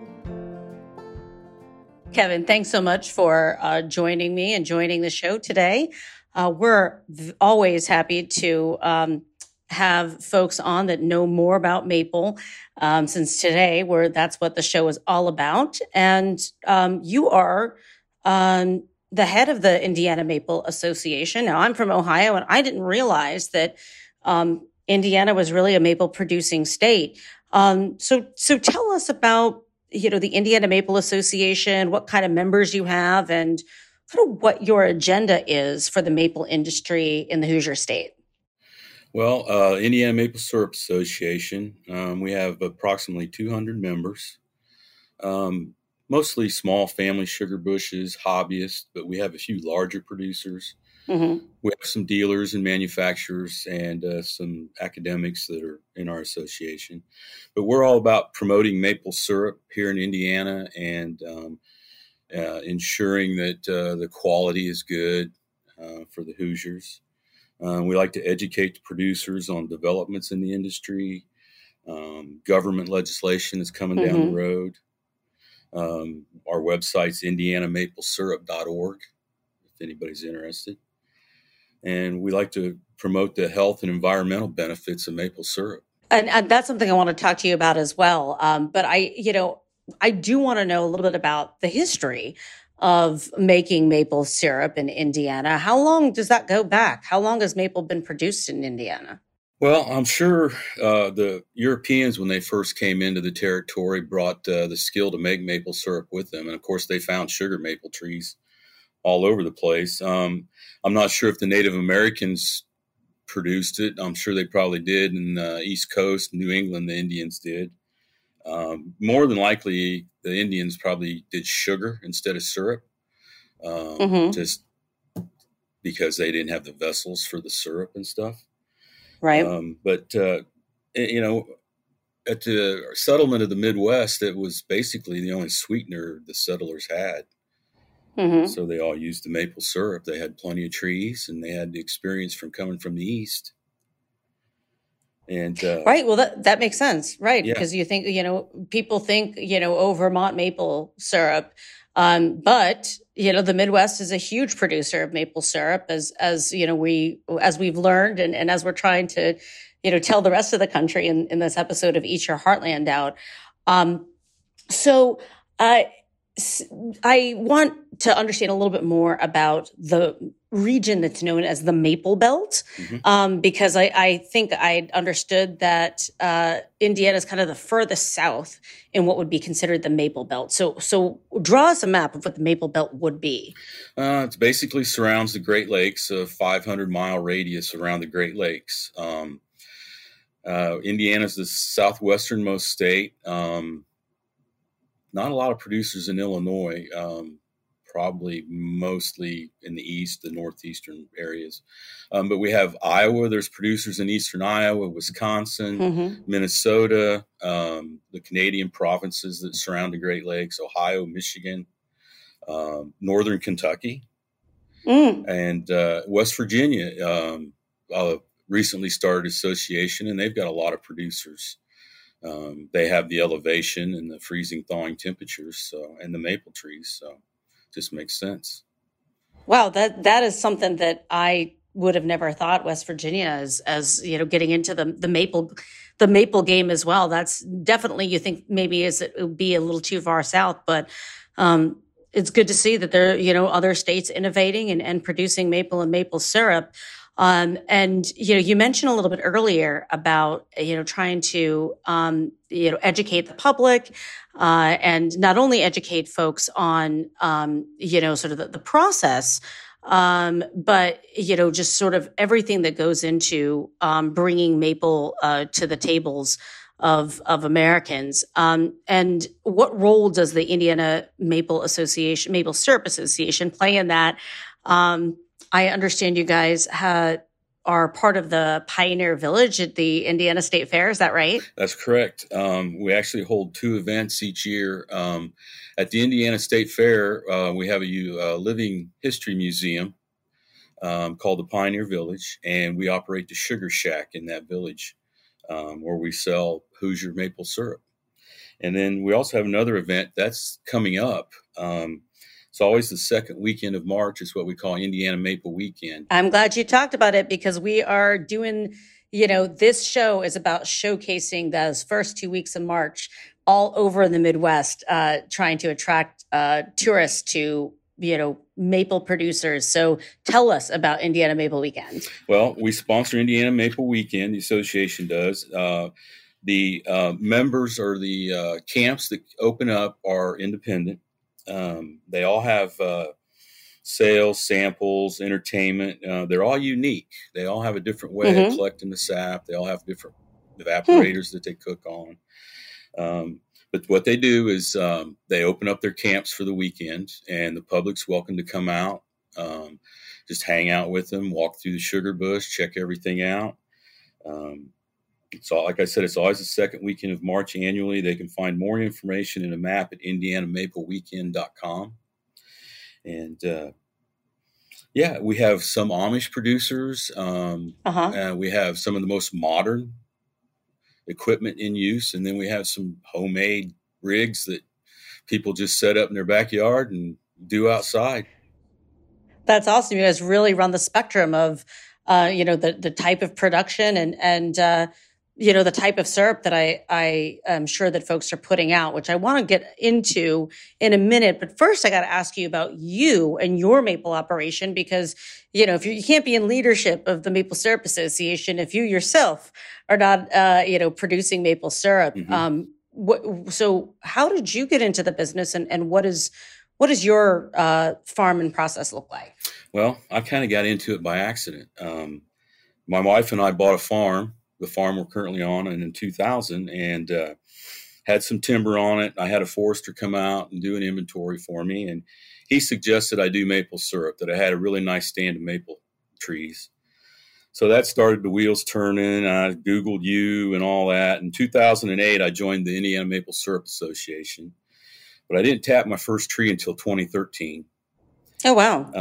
Kevin, thanks so much for joining me and joining the show today. We're always happy to have folks on that know more about maple, since today that's what the show is all about. And you are the head of the Indiana Maple Association. Now, I'm from Ohio, and I didn't realize that Indiana was really a maple producing state. So tell us about, the Indiana Maple Association, what kind of members you have, and kind of what your agenda is for the maple industry in the Hoosier State. Well, Indiana Maple Syrup Association, we have approximately 200 members. Mostly small family sugar bushes, hobbyists, but we have a few larger producers. Mm-hmm. We have some dealers and manufacturers and some academics that are in our association. But we're all about promoting maple syrup here in Indiana and ensuring that the quality is good for the Hoosiers. We like to educate the producers on developments in the industry. Government legislation is coming down the road. Our website's indianamaplesyrup.org if anybody's interested. And we like to promote the health and environmental benefits of maple syrup. And that's something I want to talk to you about as well. But I do want to know a little bit about the history of making maple syrup in Indiana. How long does that go back? How long has maple been produced in Indiana? Well, I'm sure the Europeans, when they first came into the territory, brought the skill to make maple syrup with them. And, of course, they found sugar maple trees all over the place. I'm not sure if the Native Americans produced it. I'm sure they probably did in the East Coast, New England, the Indians did. More than likely, the Indians probably did sugar instead of syrup, just because they didn't have the vessels for the syrup and stuff. Right. But at the settlement of the Midwest, it was basically the only sweetener the settlers had. So they all used the maple syrup. They had plenty of trees, and they had the experience from coming from the East. And right. Well, that makes sense. Right. Yeah. Because you think, people think, Vermont maple syrup. But, the Midwest is a huge producer of maple syrup as we've learned and as we're trying to, tell the rest of the country in this episode of Eat Your Heartland Out. So I want to understand a little bit more about the region that's known as the Maple Belt, because I think I understood that Indiana is kind of the furthest south in what would be considered the Maple Belt. So draw us a map of what the Maple Belt would be. It basically surrounds the Great Lakes, a 500-mile radius around the Great Lakes. Indiana's the southwesternmost state. Not a lot of producers in Illinois, probably mostly in the east, the northeastern areas. But we have Iowa. There's producers in eastern Iowa, Wisconsin, Minnesota, the Canadian provinces that surround the Great Lakes, Ohio, Michigan, northern Kentucky, and West Virginia recently started association, and they've got a lot of producers. They have the elevation and the freezing, thawing temperatures, and the maple trees. So it just makes sense. Wow, that is something that I would have never thought. West Virginia as getting into the maple game as well. That's definitely, you think maybe it would be a little too far south, but it's good to see that there are other states innovating and producing maple and maple syrup. And you mentioned a little bit earlier about, trying to, educate the public, and not only educate folks on, sort of the process, but, just sort of everything that goes into, bringing maple, to the tables of Americans. And what role does the Indiana Maple Syrup Association play in that? I understand you guys are part of the Pioneer Village at the Indiana State Fair. Is that right? That's correct. We actually hold 2 events each year. At the Indiana State Fair, we have a living history museum called the Pioneer Village, and we operate the Sugar Shack in that village, where we sell Hoosier maple syrup. And then we also have another event that's coming up. It's always the second weekend of March. It's what we call Indiana Maple Weekend. I'm glad you talked about it, because we are doing, this show is about showcasing those first 2 weeks of March all over the Midwest, trying to attract tourists to, maple producers. So tell us about Indiana Maple Weekend. Well, we sponsor Indiana Maple Weekend. The association does. The members or the camps that open up are independent. They all have sales, samples, entertainment. They're all unique. They all have a different way of collecting the sap. They all have different evaporators that they cook on. But what they do is they open up their camps for the weekend, and the public's welcome to come out, just hang out with them, walk through the sugar bush, check everything out. It's all, like I said, it's always the second weekend of March annually. They can find more information and a map at indianamapleweekend.com. And we have some Amish producers. We have some of the most modern equipment in use. And then we have some homemade rigs that people just set up in their backyard and do outside. That's awesome. You guys really run the spectrum of, the type of production and the type of syrup that I am sure that folks are putting out, which I want to get into in a minute. But first, I got to ask you about you and your maple operation, because, if you can't be in leadership of the Maple Syrup Association if you yourself are not, producing maple syrup. So how did you get into the business, and what is What does your farm and process look like? Well, I kind of got into it by accident. My wife and I bought a farm, the farm we're currently on, and in 2000, and had some timber on it. I had a forester come out and do an inventory for me, and he suggested I do maple syrup, that I had a really nice stand of maple trees. So that started the wheels turning. I Googled you and all that. In 2008, I joined the Indiana Maple Syrup Association, but I didn't tap my first tree until 2013. Oh, wow.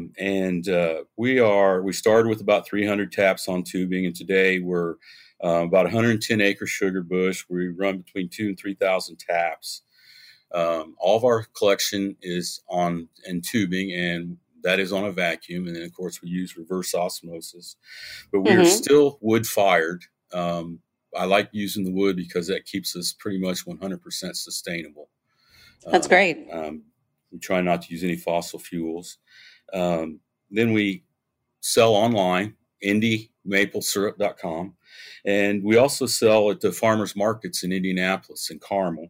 We started with about 300 taps on tubing, and today we're about 110 acre sugar bush. We run between 2,000 and 3,000 taps. All of our collection is on tubing, and that is on a vacuum. And then, of course, we use reverse osmosis. But we're still wood fired. I like using the wood because that keeps us pretty much 100% sustainable. That's great. We try not to use any fossil fuels. Then we sell online, IndyMapleSyrup.com. And we also sell at the farmers markets in Indianapolis and Carmel.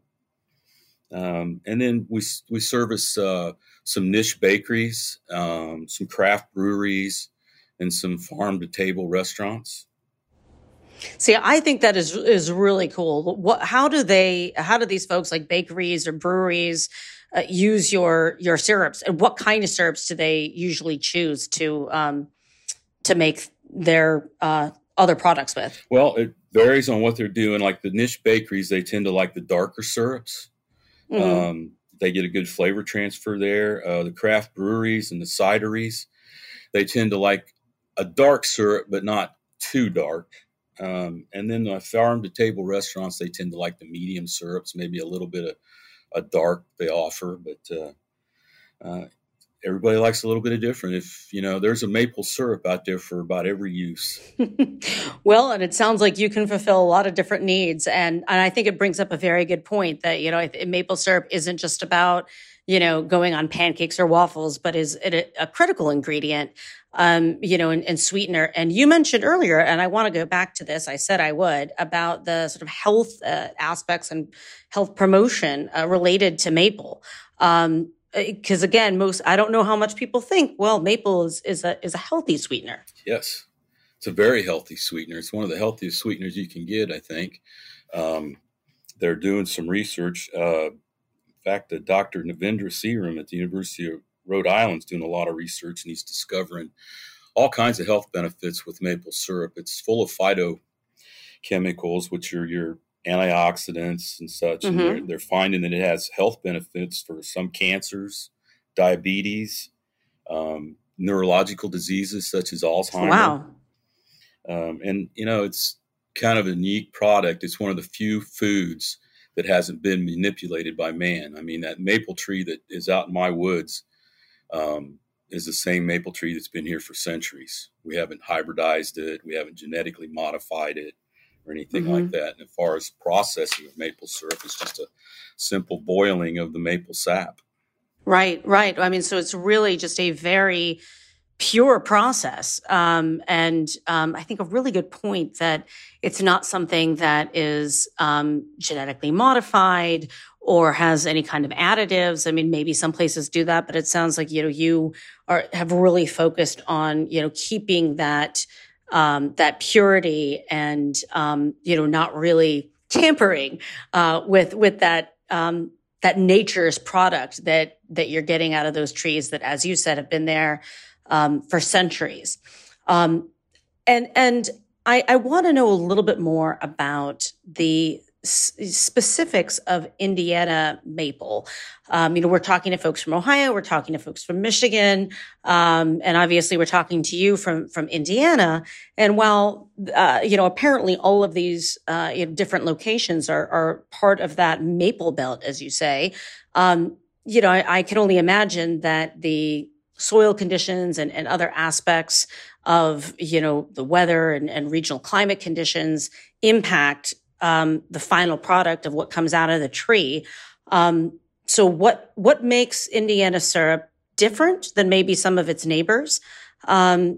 And then we service some niche bakeries, some craft breweries, and some farm-to-table restaurants. See, I think that is really cool. How do these folks like bakeries or breweries use your syrups, and what kind of syrups do they usually choose to make their other products with? Well, it varies on what they're doing. Like the niche bakeries, they tend to like the darker syrups. They get a good flavor transfer there. The craft breweries and the cideries, they tend to like a dark syrup, but not too dark. And then the farm-to-table restaurants, they tend to like the medium syrups, maybe a little bit of a dark they offer, but everybody likes a little bit of different. If, there's a maple syrup out there for about every use. Well, and it sounds like you can fulfill a lot of different needs. And I think it brings up a very good point that, maple syrup isn't just about, going on pancakes or waffles, but is a critical ingredient, and sweetener. And you mentioned earlier, and I want to go back to this, I said I would, about the sort of health aspects and health promotion related to maple. Because again, I don't know how much people think, well, maple is a healthy sweetener. Yes, it's a very healthy sweetener. It's one of the healthiest sweeteners you can get, I think. They're doing some research. In fact, Dr. Navendra Seeram at the University of Rhode Island is doing a lot of research, and he's discovering all kinds of health benefits with maple syrup. It's full of phytochemicals, which are your antioxidants and such. And they're finding that it has health benefits for some cancers, diabetes, neurological diseases such as Alzheimer's. Wow. And, it's kind of a unique product. It's one of the few foods that hasn't been manipulated by man. I mean, that maple tree that is out in my woods is the same maple tree that's been here for centuries. We haven't hybridized it. We haven't genetically modified it or anything like that. And as far as processing of maple syrup, it's just a simple boiling of the maple sap. Right. I mean, so it's really just a very pure process. And I think a really good point that it's not something that is genetically modified or has any kind of additives. I mean, maybe some places do that, but it sounds like, you have really focused on, keeping that purity and, not really tampering with that nature's product that you're getting out of those trees that, as you said, have been there for centuries. And I want to know a little bit more about the specifics of Indiana maple. We're talking to folks from Ohio, we're talking to folks from Michigan, and obviously we're talking to you from Indiana. And while, apparently all of these different locations are part of that maple belt, as you say, I can only imagine that the soil conditions and other aspects of, the weather and regional climate conditions impact the final product of what comes out of the tree. So what makes Indiana syrup different than maybe some of its neighbors? And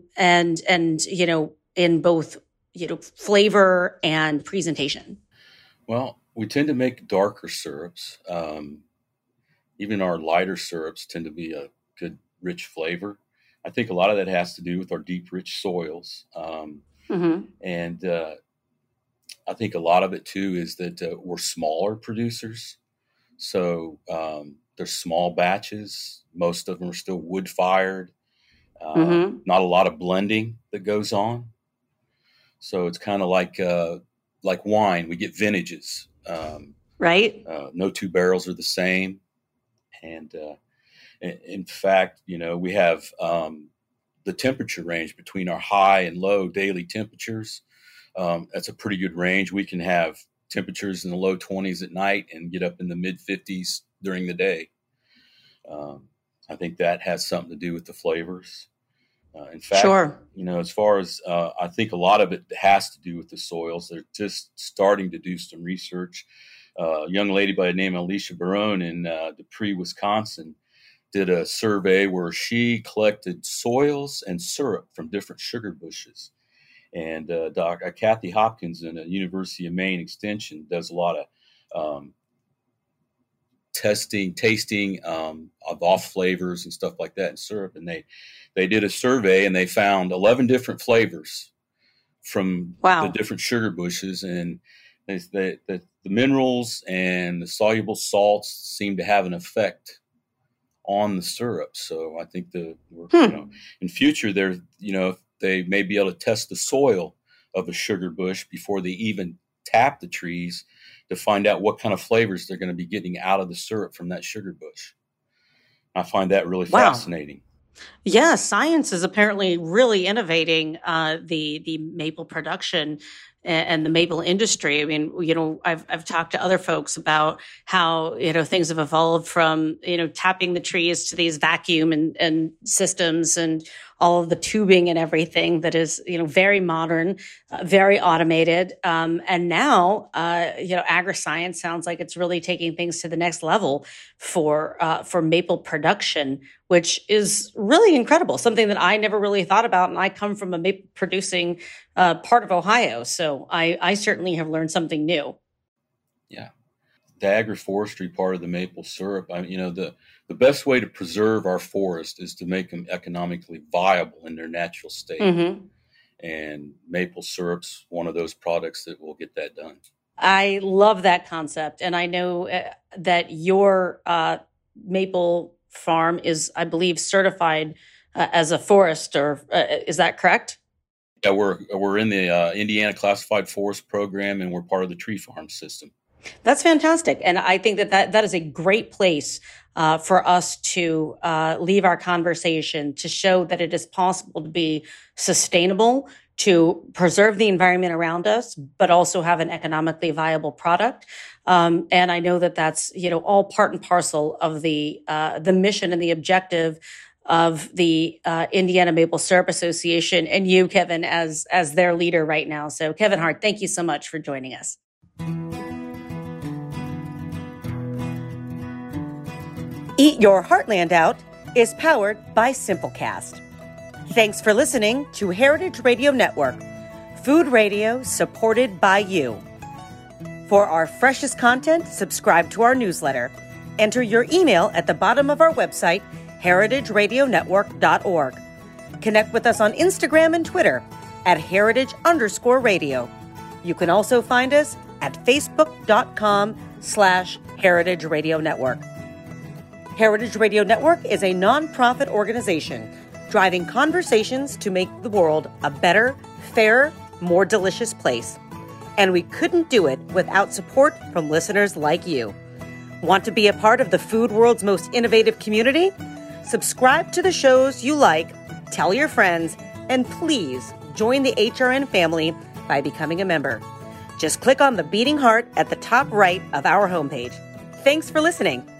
in both, flavor and presentation? Well, we tend to make darker syrups. even our lighter syrups tend to be a good, rich flavor. I think a lot of that has to do with our deep, rich soils. And I think a lot of it too is that we're smaller producers. So there's small batches. Most of them are still wood fired. Not a lot of blending that goes on. So it's kind of like wine. We get vintages. Right. No two barrels are the same. And in fact, we have the temperature range between our high and low daily temperatures. That's a pretty good range. We can have temperatures in the low 20s at night and get up in the mid 50s during the day. I think that has something to do with the flavors. In fact, sure. As far as I think a lot of it has to do with the soils. They're just starting to do some research. A young lady by the name of Alicia Barone in Dupree, Wisconsin, did a survey where she collected soils and syrup from different sugar bushes. And Dr. Kathy Hopkins in the University of Maine Extension does a lot of tasting of off flavors and stuff like that in syrup. And they did a survey and they found 11 different flavors from the different sugar bushes. And the minerals and the soluble salts seem to have an effect on the syrup. So I think in future they may be able to test the soil of a sugar bush before they even tap the trees to find out what kind of flavors they're going to be getting out of the syrup from that sugar bush. I find that really fascinating. Yeah, science is apparently really innovating the maple production and the maple industry. I mean, I've talked to other folks about how, things have evolved from, tapping the trees to these vacuum and systems and all of the tubing and everything that is, very modern, very automated. And now, agri-science sounds like it's really taking things to the next level for maple production, which is really incredible. Something that I never really thought about. And I come from a maple producing part of Ohio. So I certainly have learned something new. Yeah. The agroforestry part of the maple syrup, the best way to preserve our forest is to make them economically viable in their natural state. And maple syrup's one of those products that will get that done. I love that concept. And I know that your maple farm is, I believe, certified as a forester. Is that correct? Yeah, we're in the Indiana Classified Forest Program, and we're part of the tree farm system. That's fantastic. And I think that is a great place for us to leave our conversation, to show that it is possible to be sustainable, to preserve the environment around us, but also have an economically viable product. And I know that that's, all part and parcel of the mission and the objective of the Indiana Maple Syrup Association, and you, Kevin, as their leader right now. So Kevin Hart, thank you so much for joining us. Eat Your Heartland Out is powered by Simplecast. Thanks for listening to Heritage Radio Network, food radio supported by you. For our freshest content, subscribe to our newsletter. Enter your email at the bottom of our website, heritageradionetwork.org. Connect with us on Instagram and Twitter at @heritage_radio. You can also find us at facebook.com/Heritage Radio Network. Heritage Radio Network is a nonprofit organization driving conversations to make the world a better, fairer, more delicious place. And we couldn't do it without support from listeners like you. Want to be a part of the food world's most innovative community? Subscribe to the shows you like, tell your friends, and please join the HRN family by becoming a member. Just click on the beating heart at the top right of our homepage. Thanks for listening.